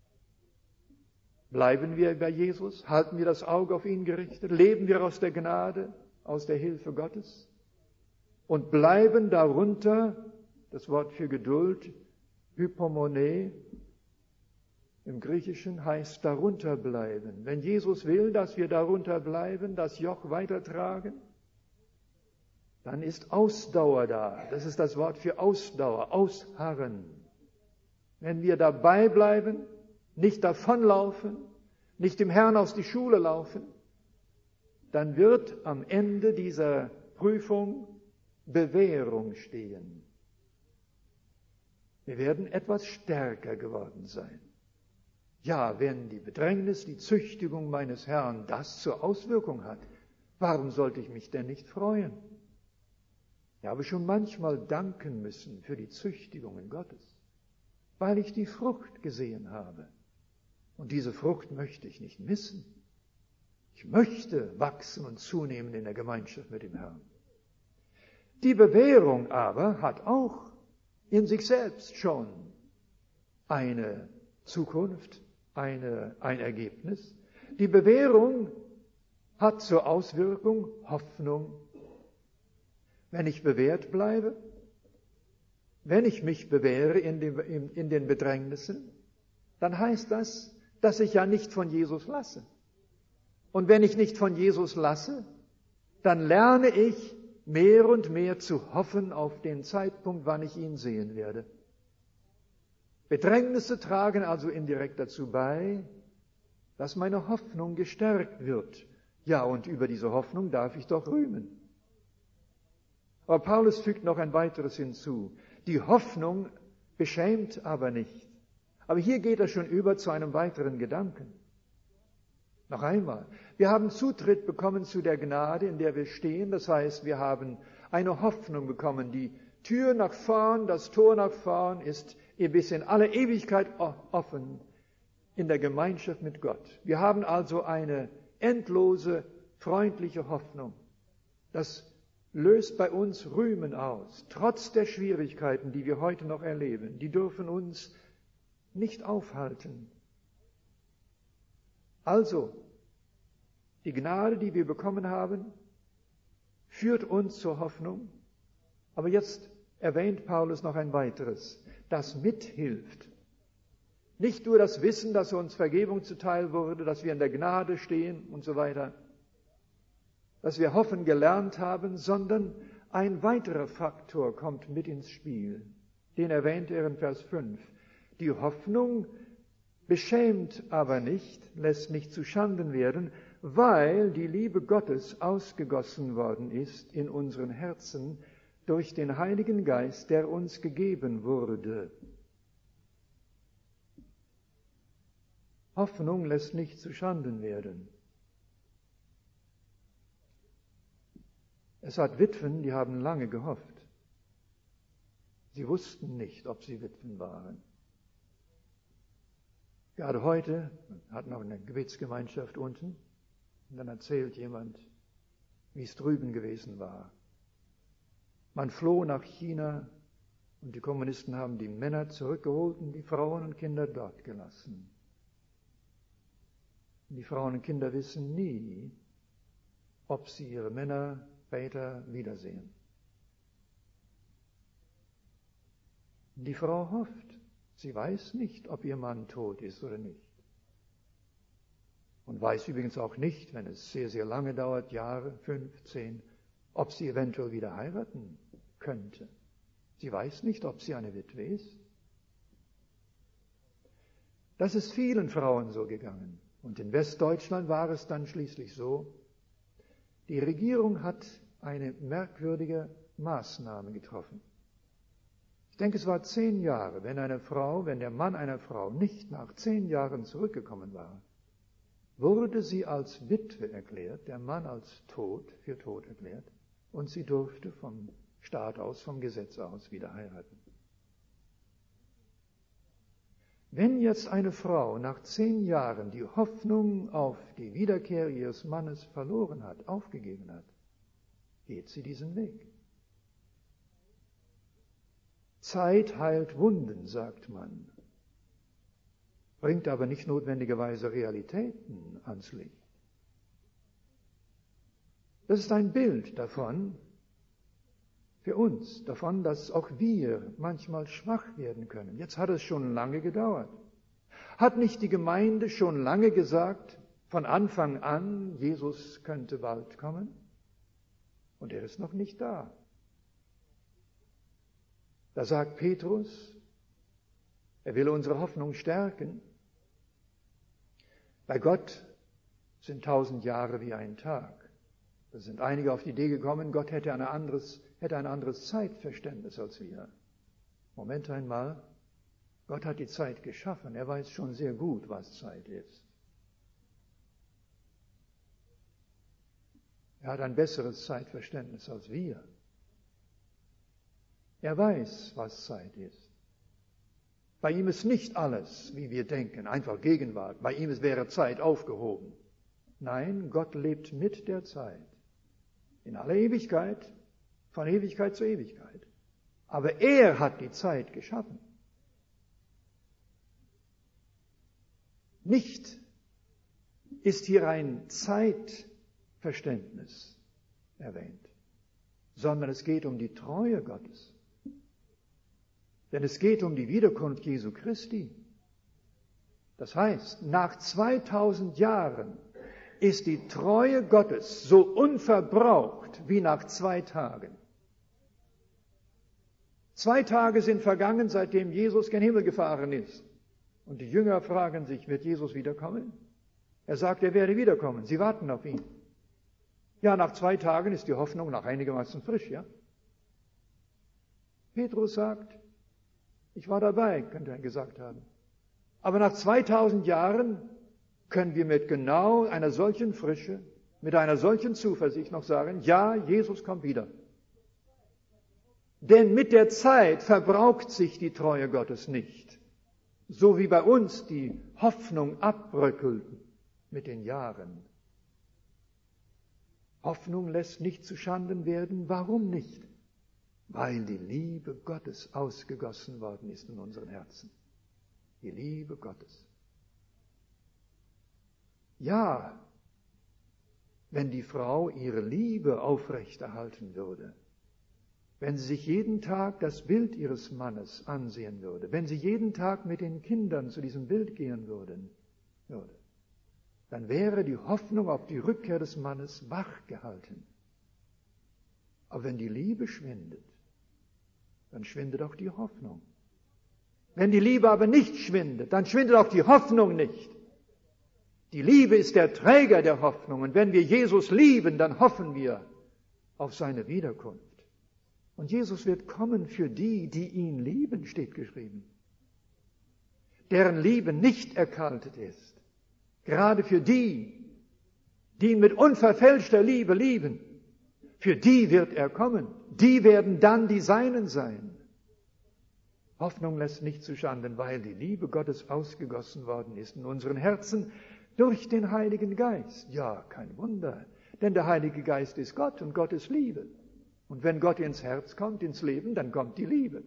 Bleiben wir bei Jesus? Halten wir das Auge auf ihn gerichtet? Leben wir aus der Gnade, aus der Hilfe Gottes? Und bleiben darunter, das Wort für Geduld, Hypomone, im Griechischen heißt darunter bleiben. Wenn Jesus will, dass wir darunter bleiben, das Joch weitertragen, dann ist Ausdauer da. Das ist das Wort für Ausdauer, ausharren. Wenn wir dabei bleiben, nicht davonlaufen, nicht dem Herrn aus die Schule laufen, dann wird am Ende dieser Prüfung Bewährung stehen. Wir werden etwas stärker geworden sein. Ja, wenn die Bedrängnis, die Züchtigung meines Herrn das zur Auswirkung hat, warum sollte ich mich denn nicht freuen? Ich habe schon manchmal danken müssen für die Züchtigungen Gottes, weil ich die Frucht gesehen habe. Und diese Frucht möchte ich nicht missen. Ich möchte wachsen und zunehmen in der Gemeinschaft mit dem Herrn. Die Bewährung aber hat auch in sich selbst schon eine Zukunft, eine, ein Ergebnis. Die Bewährung hat zur Auswirkung Hoffnung. Wenn ich bewährt bleibe, wenn ich mich bewähre in den, in, in den Bedrängnissen, dann heißt das, dass ich ja nicht von Jesus lasse. Und wenn ich nicht von Jesus lasse, dann lerne ich mehr und mehr zu hoffen auf den Zeitpunkt, wann ich ihn sehen werde. Bedrängnisse tragen also indirekt dazu bei, dass meine Hoffnung gestärkt wird. Ja, und über diese Hoffnung darf ich doch rühmen. Aber Paulus fügt noch ein weiteres hinzu. Die Hoffnung beschämt aber nicht. Aber hier geht er schon über zu einem weiteren Gedanken. Noch einmal, wir haben Zutritt bekommen zu der Gnade, in der wir stehen. Das heißt, wir haben eine Hoffnung bekommen. Die Tür nach vorn, das Tor nach vorn ist bis in alle Ewigkeit offen in der Gemeinschaft mit Gott. Wir haben also eine endlose, freundliche Hoffnung. Das löst bei uns Rühmen aus, trotz der Schwierigkeiten, die wir heute noch erleben. Die dürfen uns nicht aufhalten. Also, die Gnade, die wir bekommen haben, führt uns zur Hoffnung. Aber jetzt erwähnt Paulus noch ein weiteres, das mithilft. Nicht nur das Wissen, dass uns Vergebung zuteil wurde, dass wir in der Gnade stehen und so weiter, dass wir hoffen gelernt haben, sondern ein weiterer Faktor kommt mit ins Spiel. Den erwähnt er in Vers fünf. Die Hoffnung beschämt aber nicht, lässt nicht zu Schanden werden, weil die Liebe Gottes ausgegossen worden ist in unseren Herzen durch den Heiligen Geist, der uns gegeben wurde. Hoffnung lässt nicht zu Schanden werden. Es hat Witwen, die haben lange gehofft. Sie wussten nicht, ob sie Witwen waren. Gerade heute hat noch eine Gebetsgemeinschaft unten und dann erzählt jemand, wie es drüben gewesen war. Man floh nach China und die Kommunisten haben die Männer zurückgeholt und die Frauen und Kinder dort gelassen. Und die Frauen und Kinder wissen nie, ob sie ihre Männer später wiedersehen. Die Frau hofft. Sie weiß nicht, ob ihr Mann tot ist oder nicht. Und weiß übrigens auch nicht, wenn es sehr, sehr lange dauert, Jahre, fünf, zehn, ob sie eventuell wieder heiraten könnte. Sie weiß nicht, ob sie eine Witwe ist. Das ist vielen Frauen so gegangen. Und in Westdeutschland war es dann schließlich so, die Regierung hat eine merkwürdige Maßnahme getroffen. Ich denke, es war zehn Jahre, wenn eine Frau, wenn der Mann einer Frau nicht nach zehn Jahren zurückgekommen war, wurde sie als Witwe erklärt, der Mann als tot, für tot erklärt, und sie durfte vom Staat aus, vom Gesetz aus wieder heiraten. Wenn jetzt eine Frau nach zehn Jahren die Hoffnung auf die Wiederkehr ihres Mannes verloren hat, aufgegeben hat, geht sie diesen Weg. Zeit heilt Wunden, sagt man, bringt aber nicht notwendigerweise Realitäten ans Licht. Das ist ein Bild davon, für uns, davon, dass auch wir manchmal schwach werden können. Jetzt hat es schon lange gedauert. Hat nicht die Gemeinde schon lange gesagt, von Anfang an, Jesus könnte bald kommen? Und er ist noch nicht da. Da sagt Petrus, er will unsere Hoffnung stärken. Bei Gott sind tausend Jahre wie ein Tag. Da sind einige auf die Idee gekommen, Gott hätte ein anderes, hätte ein anderes Zeitverständnis als wir. Moment einmal, Gott hat die Zeit geschaffen. Er weiß schon sehr gut, was Zeit ist. Er hat ein besseres Zeitverständnis als wir. Er weiß, was Zeit ist. Bei ihm ist nicht alles, wie wir denken, einfach Gegenwart. Bei ihm wäre Zeit aufgehoben. Nein, Gott lebt mit der Zeit. In aller Ewigkeit, von Ewigkeit zu Ewigkeit. Aber er hat die Zeit geschaffen. Nicht ist hier ein Zeitverständnis erwähnt, sondern es geht um die Treue Gottes. Denn es geht um die Wiederkunft Jesu Christi. Das heißt, nach zweitausend Jahren ist die Treue Gottes so unverbraucht wie nach zwei Tagen. Zwei Tage sind vergangen, seitdem Jesus gen Himmel gefahren ist. Und die Jünger fragen sich, wird Jesus wiederkommen? Er sagt, er werde wiederkommen. Sie warten auf ihn. Ja, nach zwei Tagen ist die Hoffnung noch einigermaßen frisch, ja? Petrus sagt, ich war dabei, könnte er gesagt haben. Aber nach zweitausend Jahren können wir mit genau einer solchen Frische, mit einer solchen Zuversicht noch sagen, ja, Jesus kommt wieder. Denn mit der Zeit verbraucht sich die Treue Gottes nicht. So wie bei uns die Hoffnung abbröckelt mit den Jahren. Hoffnung lässt nicht zuschanden werden. Warum nicht? Weil die Liebe Gottes ausgegossen worden ist in unseren Herzen. Die Liebe Gottes. Ja, wenn die Frau ihre Liebe aufrechterhalten würde, wenn sie sich jeden Tag das Bild ihres Mannes ansehen würde, wenn sie jeden Tag mit den Kindern zu diesem Bild gehen würden, würde, dann wäre die Hoffnung auf die Rückkehr des Mannes wach gehalten. Aber wenn die Liebe schwindet, dann schwindet auch die Hoffnung. Wenn die Liebe aber nicht schwindet, dann schwindet auch die Hoffnung nicht. Die Liebe ist der Träger der Hoffnung. Und wenn wir Jesus lieben, dann hoffen wir auf seine Wiederkunft. Und Jesus wird kommen für die, die ihn lieben, steht geschrieben. Deren Liebe nicht erkaltet ist. Gerade für die, die ihn mit unverfälschter Liebe lieben, für die wird er kommen. Die werden dann die Seinen sein. Hoffnung lässt nicht zuschanden, weil die Liebe Gottes ausgegossen worden ist in unseren Herzen durch den Heiligen Geist. Ja, kein Wunder, denn der Heilige Geist ist Gott und Gott ist Liebe. Und wenn Gott ins Herz kommt, ins Leben, dann kommt die Liebe.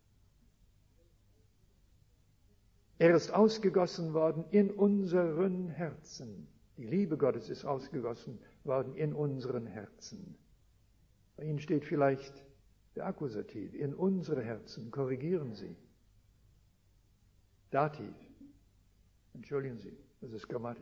Er ist ausgegossen worden in unseren Herzen. Die Liebe Gottes ist ausgegossen worden in unseren Herzen. Bei Ihnen steht vielleicht der Akkusativ, in unsere Herzen, korrigieren Sie. Dativ, entschuldigen Sie, das ist Grammatik.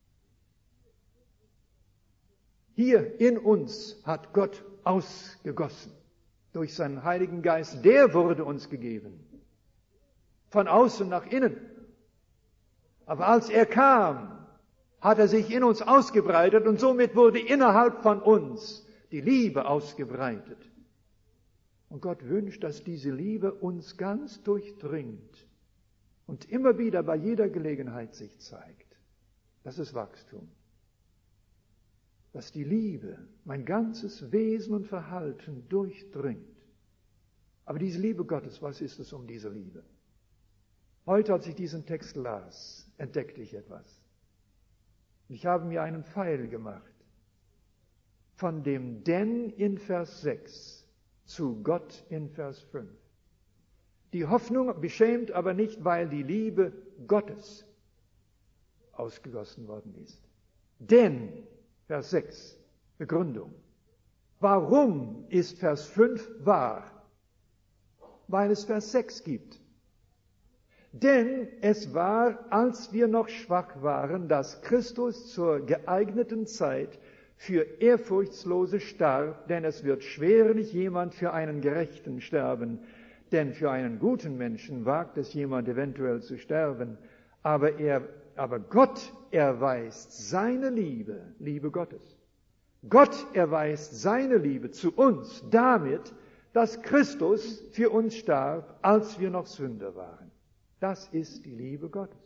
Hier in uns hat Gott ausgegossen durch seinen Heiligen Geist. Der wurde uns gegeben, von außen nach innen. Aber als er kam, hat er sich in uns ausgebreitet und somit wurde innerhalb von uns die Liebe ausgebreitet. Und Gott wünscht, dass diese Liebe uns ganz durchdringt und immer wieder bei jeder Gelegenheit sich zeigt. Das ist Wachstum. Dass die Liebe mein ganzes Wesen und Verhalten durchdringt. Aber diese Liebe Gottes, was ist es um diese Liebe? Heute, als ich diesen Text las, entdeckte ich etwas. Ich habe mir einen Pfeil gemacht von dem Denn in Vers sechs zu Gott in Vers fünf. Die Hoffnung beschämt aber nicht, weil die Liebe Gottes ausgegossen worden ist. Denn, Vers sechs, Begründung. Warum ist Vers fünf wahr? Weil es Vers sechs gibt. Denn es war, als wir noch schwach waren, dass Christus zur geeigneten Zeit für Ehrfurchtslose starb, denn es wird schwerlich jemand für einen Gerechten sterben, denn für einen guten Menschen wagt es jemand eventuell zu sterben, aber er, aber Gott erweist seine Liebe, Liebe Gottes. Gott erweist seine Liebe zu uns damit, dass Christus für uns starb, als wir noch Sünder waren. Das ist die Liebe Gottes.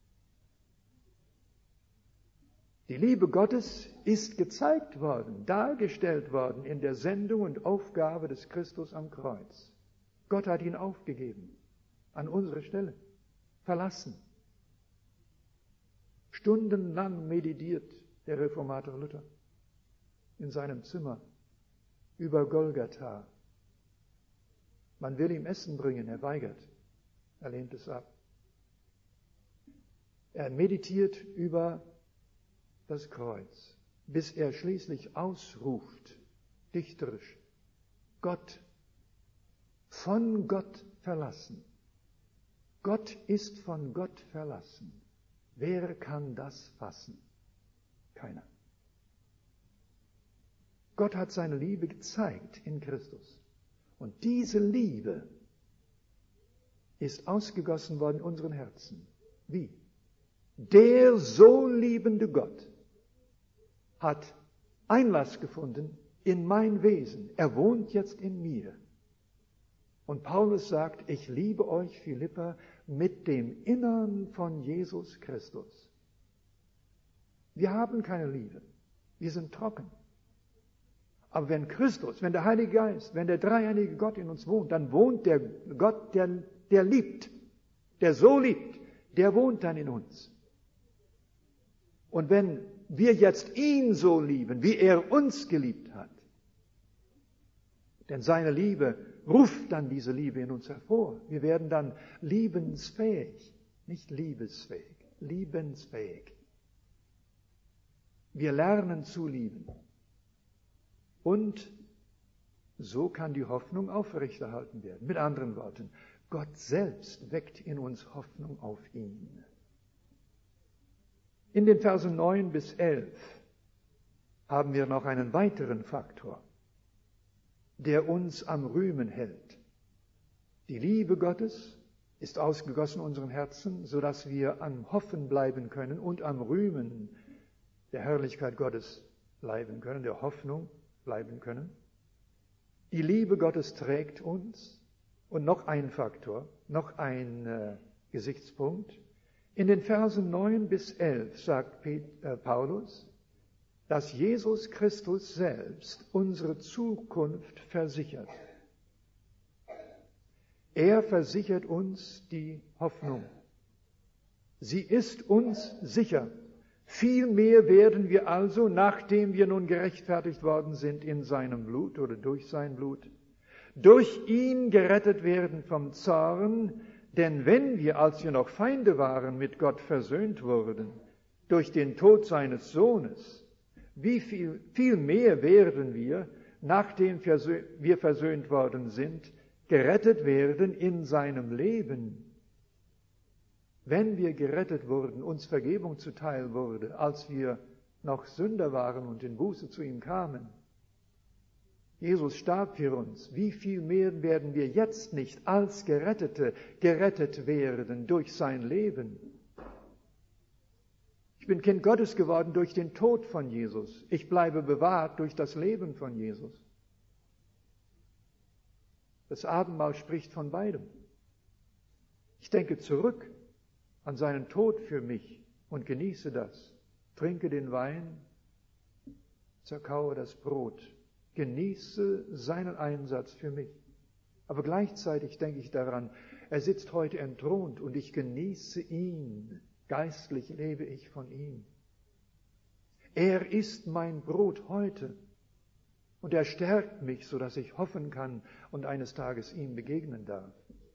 Die Liebe Gottes ist gezeigt worden, dargestellt worden in der Sendung und Aufgabe des Christus am Kreuz. Gott hat ihn aufgegeben, an unsere Stelle, verlassen. Stundenlang meditiert der Reformator Luther in seinem Zimmer über Golgatha. Man will ihm Essen bringen, er weigert, er lehnt es ab. Er meditiert über das Kreuz, bis er schließlich ausruft, dichterisch, Gott, von Gott verlassen. Gott ist von Gott verlassen. Wer kann das fassen? Keiner. Gott hat seine Liebe gezeigt in Christus. Und diese Liebe ist ausgegossen worden in unseren Herzen. Wie? Der so liebende Gott hat Einlass gefunden in mein Wesen. Er wohnt jetzt in mir. Und Paulus sagt, ich liebe euch, Philipper, mit dem Innern von Jesus Christus. Wir haben keine Liebe. Wir sind trocken. Aber wenn Christus, wenn der Heilige Geist, wenn der dreieinige Gott in uns wohnt, dann wohnt der Gott, der, der liebt, der so liebt, der wohnt dann in uns. Und wenn wir jetzt ihn so lieben, wie er uns geliebt hat. Denn seine Liebe ruft dann diese Liebe in uns hervor. Wir werden dann liebensfähig, nicht liebesfähig, liebensfähig. Wir lernen zu lieben. Und so kann die Hoffnung aufrechterhalten werden. Mit anderen Worten, Gott selbst weckt in uns Hoffnung auf ihn. In den Versen neun bis elf haben wir noch einen weiteren Faktor, der uns am Rühmen hält. Die Liebe Gottes ist ausgegossen in unseren Herzen, sodass wir am Hoffen bleiben können und am Rühmen der Herrlichkeit Gottes bleiben können, der Hoffnung bleiben können. Die Liebe Gottes trägt uns. Und noch ein Faktor, noch ein äh, Gesichtspunkt. In den Versen neun bis elf sagt Pet, äh, Paulus, dass Jesus Christus selbst unsere Zukunft versichert. Er versichert uns die Hoffnung. Sie ist uns sicher. Vielmehr werden wir also, nachdem wir nun gerechtfertigt worden sind in seinem Blut oder durch sein Blut, durch ihn gerettet werden vom Zorn, denn wenn wir, als wir noch Feinde waren, mit Gott versöhnt wurden, durch den Tod seines Sohnes, wie viel, viel mehr werden wir, nachdem wir versöhnt worden sind, gerettet werden in seinem Leben. Wenn wir gerettet wurden, uns Vergebung zuteil wurde, als wir noch Sünder waren und in Buße zu ihm kamen, Jesus starb für uns. Wie viel mehr werden wir jetzt nicht als Gerettete gerettet werden durch sein Leben? Ich bin Kind Gottes geworden durch den Tod von Jesus. Ich bleibe bewahrt durch das Leben von Jesus. Das Abendmahl spricht von beidem. Ich denke zurück an seinen Tod für mich und genieße das. Trinke den Wein, zerkaue das Brot. Genieße seinen Einsatz für mich. Aber gleichzeitig denke ich daran, er sitzt heute entthront und ich genieße ihn. Geistlich lebe ich von ihm. Er ist mein Brot heute und er stärkt mich, sodass ich hoffen kann und eines Tages ihm begegnen darf.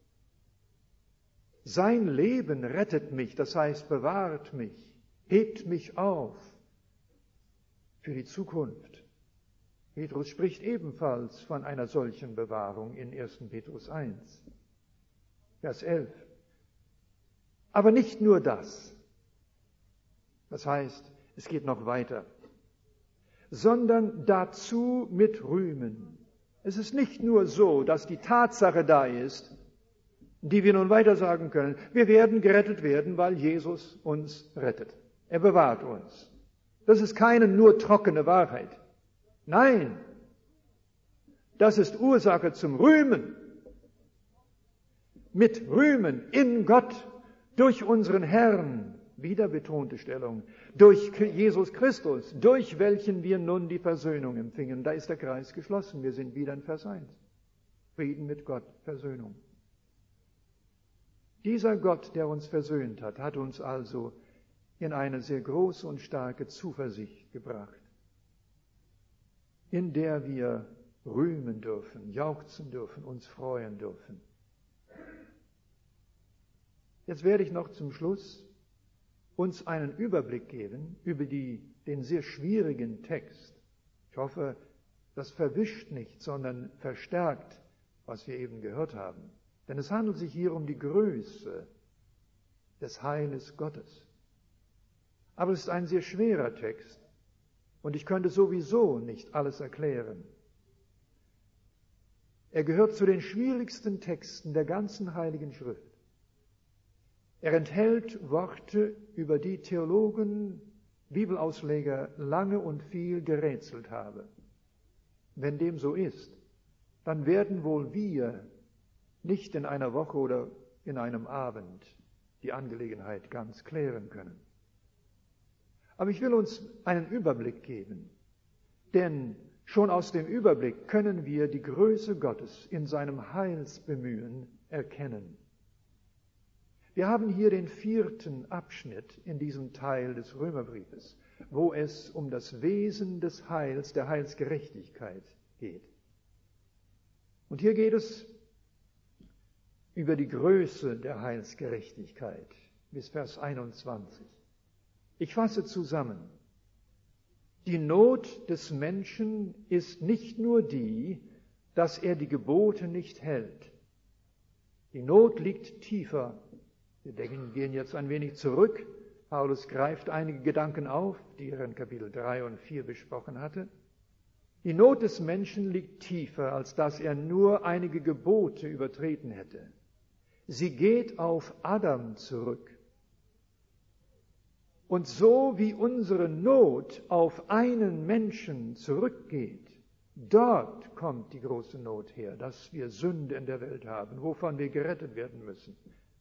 Sein Leben rettet mich, das heißt bewahrt mich, hebt mich auf für die Zukunft. Petrus spricht ebenfalls von einer solchen Bewahrung in ersten Petrus eins, Vers elf. Aber nicht nur das. Das heißt, es geht noch weiter. Sondern dazu mit Rühmen. Es ist nicht nur so, dass die Tatsache da ist, die wir nun weiter sagen können. Wir werden gerettet werden, weil Jesus uns rettet. Er bewahrt uns. Das ist keine nur trockene Wahrheit. Nein, das ist Ursache zum Rühmen. Mit Rühmen in Gott durch unseren Herrn, wieder betonte Stellung, durch Jesus Christus, durch welchen wir nun die Versöhnung empfingen. Da ist der Kreis geschlossen. Wir sind wieder in Vers eins. Frieden mit Gott, Versöhnung. Dieser Gott, der uns versöhnt hat, hat uns also in eine sehr große und starke Zuversicht gebracht, in der wir rühmen dürfen, jauchzen dürfen, uns freuen dürfen. Jetzt werde ich noch zum Schluss uns einen Überblick geben über die, den sehr schwierigen Text. Ich hoffe, das verwischt nicht, sondern verstärkt, was wir eben gehört haben. Denn es handelt sich hier um die Größe des Heiles Gottes. Aber es ist ein sehr schwerer Text und ich könnte sowieso nicht alles erklären. Er gehört zu den schwierigsten Texten der ganzen Heiligen Schrift. Er enthält Worte, über die Theologen, Bibelausleger lange und viel gerätselt haben. Wenn dem so ist, dann werden wohl wir nicht in einer Woche oder in einem Abend die Angelegenheit ganz klären können. Aber ich will uns einen Überblick geben, denn schon aus dem Überblick können wir die Größe Gottes in seinem Heilsbemühen erkennen. Wir haben hier den vierten Abschnitt in diesem Teil des Römerbriefes, wo es um das Wesen des Heils, der Heilsgerechtigkeit geht. Und hier geht es über die Größe der Heilsgerechtigkeit bis Vers einundzwanzig. Ich fasse zusammen. Die Not des Menschen ist nicht nur die, dass er die Gebote nicht hält. Die Not liegt tiefer. Wir denken, gehen jetzt ein wenig zurück. Paulus greift einige Gedanken auf, die er in Kapitel drei und vier besprochen hatte. Die Not des Menschen liegt tiefer, als dass er nur einige Gebote übertreten hätte. Sie geht auf Adam zurück. Und so wie unsere Not auf einen Menschen zurückgeht, dort kommt die große Not her, dass wir Sünde in der Welt haben, wovon wir gerettet werden müssen.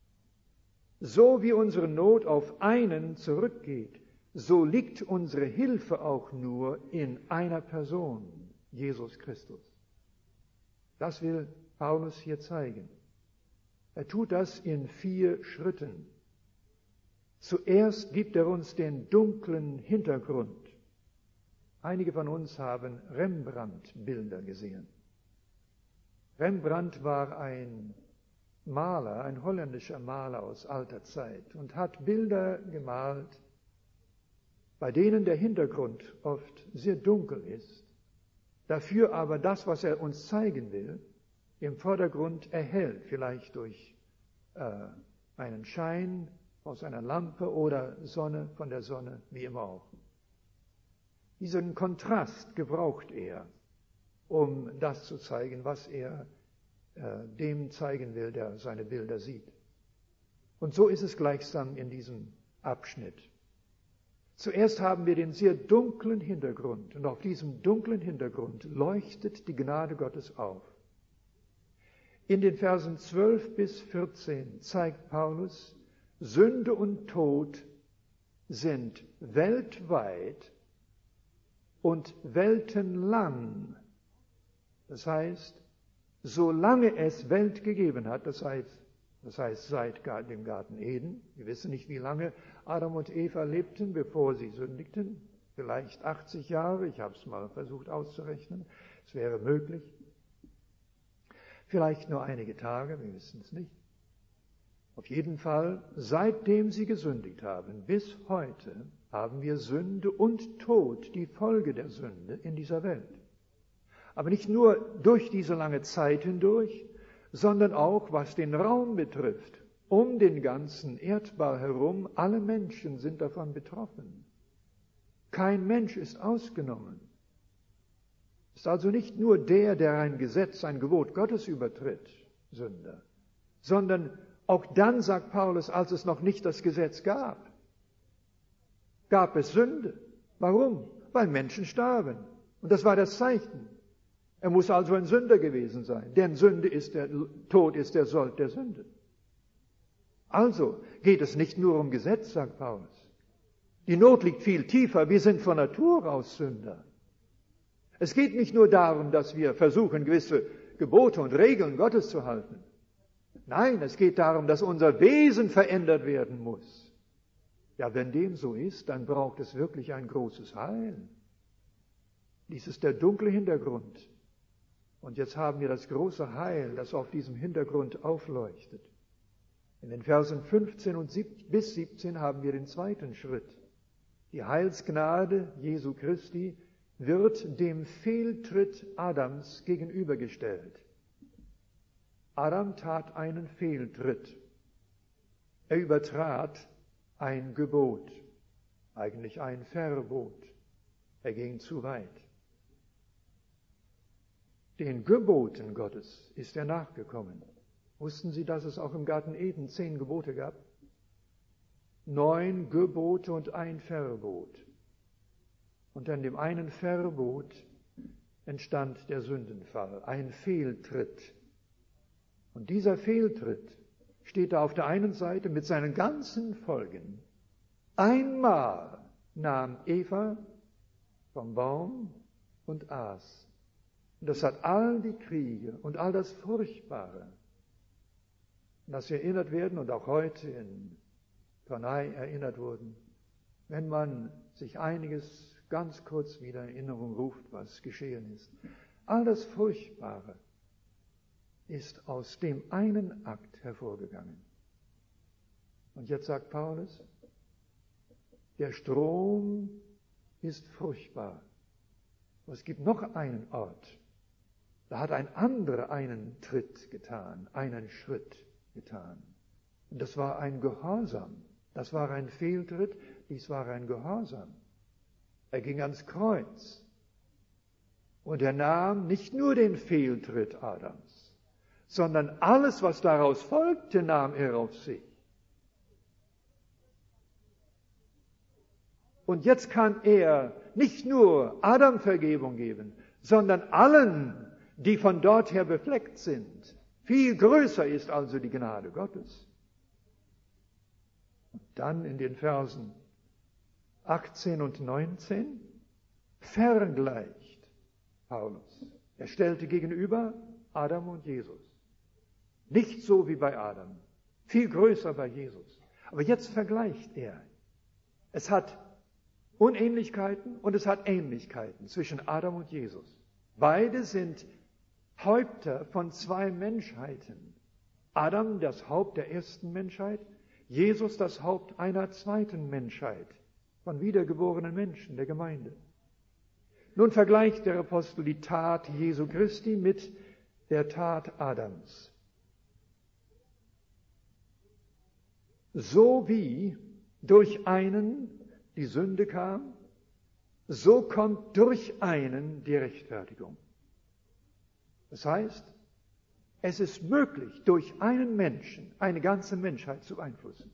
So wie unsere Not auf einen zurückgeht, so liegt unsere Hilfe auch nur in einer Person, Jesus Christus. Das will Paulus hier zeigen. Er tut das in vier Schritten. Zuerst gibt er uns den dunklen Hintergrund. Einige von uns haben Rembrandt-Bilder gesehen. Rembrandt war ein Maler, ein holländischer Maler aus alter Zeit und hat Bilder gemalt, bei denen der Hintergrund oft sehr dunkel ist, dafür aber das, was er uns zeigen will, im Vordergrund erhellt, vielleicht durch äh, einen Schein aus einer Lampe oder Sonne von der Sonne, wie immer auch. Diesen Kontrast gebraucht er, um das zu zeigen, was er äh, dem zeigen will, der seine Bilder sieht. Und so ist es gleichsam in diesem Abschnitt. Zuerst haben wir den sehr dunklen Hintergrund und auf diesem dunklen Hintergrund leuchtet die Gnade Gottes auf. In den Versen zwölf bis vierzehn zeigt Paulus, Sünde und Tod sind weltweit und weltenlang. Das heißt, solange es Welt gegeben hat, das heißt, das heißt seit dem Garten Eden, wir wissen nicht, wie lange Adam und Eva lebten, bevor sie sündigten, vielleicht achtzig Jahre, ich habe es mal versucht auszurechnen, es wäre möglich, vielleicht nur einige Tage, wir wissen es nicht. Auf jeden Fall, seitdem sie gesündigt haben, bis heute haben wir Sünde und Tod, die Folge der Sünde in dieser Welt. Aber nicht nur durch diese lange Zeit hindurch, sondern auch, was den Raum betrifft, um den ganzen Erdball herum, alle Menschen sind davon betroffen. Kein Mensch ist ausgenommen. Es ist also nicht nur der, der ein Gesetz, ein Gebot Gottes übertritt, Sünder, sondern auch dann, sagt Paulus, als es noch nicht das Gesetz gab, gab es Sünde. Warum? Weil Menschen starben. Und das war das Zeichen. Er muss also ein Sünder gewesen sein, denn Sünde ist der, Tod ist der Sold der Sünde. Also geht es nicht nur um Gesetz, sagt Paulus. Die Not liegt viel tiefer. Wir sind von Natur aus Sünder. Es geht nicht nur darum, dass wir versuchen, gewisse Gebote und Regeln Gottes zu halten. Nein, es geht darum, dass unser Wesen verändert werden muss. Ja, wenn dem so ist, dann braucht es wirklich ein großes Heil. Dies ist der dunkle Hintergrund. Und jetzt haben wir das große Heil, das auf diesem Hintergrund aufleuchtet. In den Versen fünfzehn und bis siebzehn haben wir den zweiten Schritt. Die Heilsgnade Jesu Christi wird dem Fehltritt Adams gegenübergestellt. Adam tat einen Fehltritt. Er übertrat ein Gebot, eigentlich ein Verbot. Er ging zu weit. Den Geboten Gottes ist er nachgekommen. Wussten Sie, dass es auch im Garten Eden zehn Gebote gab? Neun Gebote und ein Verbot. Und an dem einen Verbot entstand der Sündenfall, ein Fehltritt. Und dieser Fehltritt steht da auf der einen Seite mit seinen ganzen Folgen. Einmal nahm Eva vom Baum und aß. Und das hat all die Kriege und all das Furchtbare dass sie erinnert werden und auch heute in Turnai erinnert wurden, wenn man sich einiges ganz kurz wieder in Erinnerung ruft, was geschehen ist. All das Furchtbare ist aus dem einen Akt hervorgegangen. Und jetzt sagt Paulus, der Strom ist furchtbar. Aber es gibt noch einen Ort. Da hat ein anderer einen Tritt getan, einen Schritt getan. Und das war ein Gehorsam. Das war ein Fehltritt, dies war ein Gehorsam. Er ging ans Kreuz. Und er nahm nicht nur den Fehltritt Adams, sondern alles, was daraus folgte, nahm er auf sich. Und jetzt kann er nicht nur Adam Vergebung geben, sondern allen, die von dort her befleckt sind. Viel größer ist also die Gnade Gottes. Und dann in den Versen achtzehn und neunzehn vergleicht Paulus. Er stellte gegenüber Adam und Jesus. Nicht so wie bei Adam, viel größer bei Jesus. Aber jetzt vergleicht er. Es hat Unähnlichkeiten und es hat Ähnlichkeiten zwischen Adam und Jesus. Beide sind Häupter von zwei Menschheiten. Adam das Haupt der ersten Menschheit, Jesus das Haupt einer zweiten Menschheit, von wiedergeborenen Menschen der Gemeinde. Nun vergleicht der Apostel die Tat Jesu Christi mit der Tat Adams. So wie durch einen die Sünde kam, so kommt durch einen die Rechtfertigung. Das heißt, es ist möglich, durch einen Menschen eine ganze Menschheit zu beeinflussen.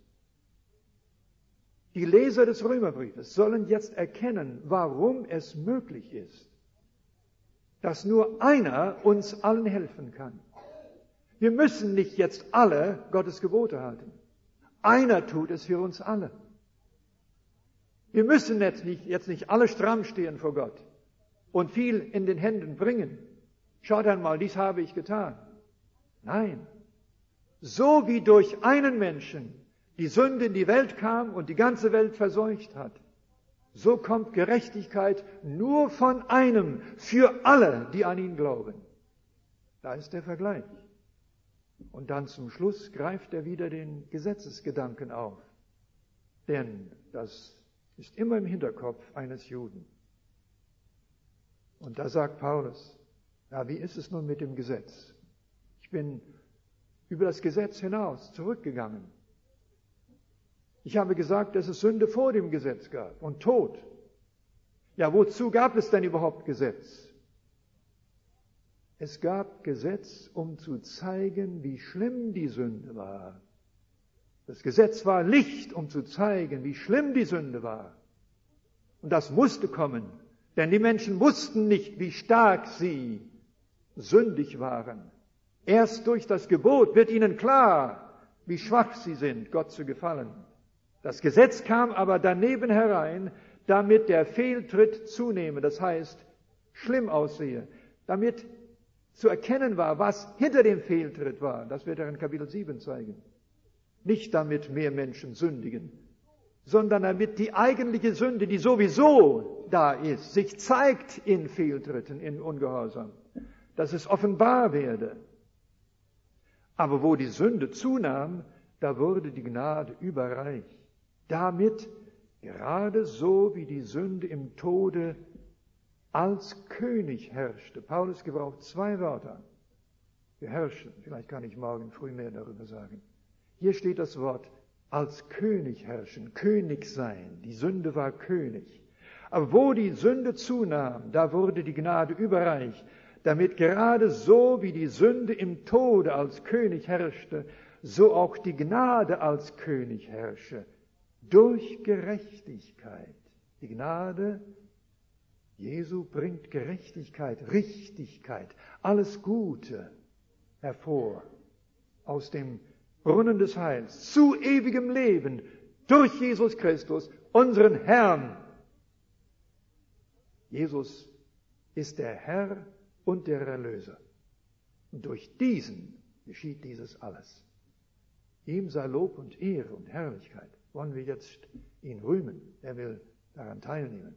Die Leser des Römerbriefes sollen jetzt erkennen, warum es möglich ist, dass nur einer uns allen helfen kann. Wir müssen nicht jetzt alle Gottes Gebote halten. Einer tut es für uns alle. Wir müssen jetzt nicht, jetzt nicht alle stramm stehen vor Gott und viel in den Händen bringen. Schaut einmal, dies habe ich getan. Nein. So wie durch einen Menschen die Sünde in die Welt kam und die ganze Welt verseucht hat, so kommt Gerechtigkeit nur von einem für alle, die an ihn glauben. Da ist der Vergleich. Und dann zum Schluss greift er wieder den Gesetzesgedanken auf. Denn das ist immer im Hinterkopf eines Juden. Und da sagt Paulus, ja, wie ist es nun mit dem Gesetz? Ich bin über das Gesetz hinaus zurückgegangen. Ich habe gesagt, dass es Sünde vor dem Gesetz gab und Tod. Ja, wozu gab es denn überhaupt Gesetz? Es gab Gesetz, um zu zeigen, wie schlimm die Sünde war. Das Gesetz war Licht, um zu zeigen, wie schlimm die Sünde war. Und das musste kommen, denn die Menschen wussten nicht, wie stark sie sündig waren. Erst durch das Gebot wird ihnen klar, wie schwach sie sind, Gott zu gefallen. Das Gesetz kam aber daneben herein, damit der Fehltritt zunehme, das heißt, schlimm aussehe, damit zu erkennen war, was hinter dem Fehltritt war. Das wird er in Kapitel sieben zeigen. Nicht damit mehr Menschen sündigen, sondern damit die eigentliche Sünde, die sowieso da ist, sich zeigt in Fehltritten, in Ungehorsam, dass es offenbar werde. Aber wo die Sünde zunahm, da wurde die Gnade überreich. Damit gerade so wie die Sünde im Tode als König herrschte. Paulus gebraucht zwei Wörter. Wir herrschen. Vielleicht kann ich morgen früh mehr darüber sagen. Hier steht das Wort als König herrschen, König sein. Die Sünde war König. Aber wo die Sünde zunahm, da wurde die Gnade überreich, damit gerade so wie die Sünde im Tode als König herrschte, so auch die Gnade als König herrsche. Durch Gerechtigkeit. Die Gnade Jesu bringt Gerechtigkeit, Richtigkeit, alles Gute hervor aus dem Brunnen des Heils zu ewigem Leben durch Jesus Christus, unseren Herrn. Jesus ist der Herr und der Erlöser. Und durch diesen geschieht dieses alles. Ihm sei Lob und Ehre und Herrlichkeit. Wollen wir jetzt ihn rühmen? Er will daran teilnehmen.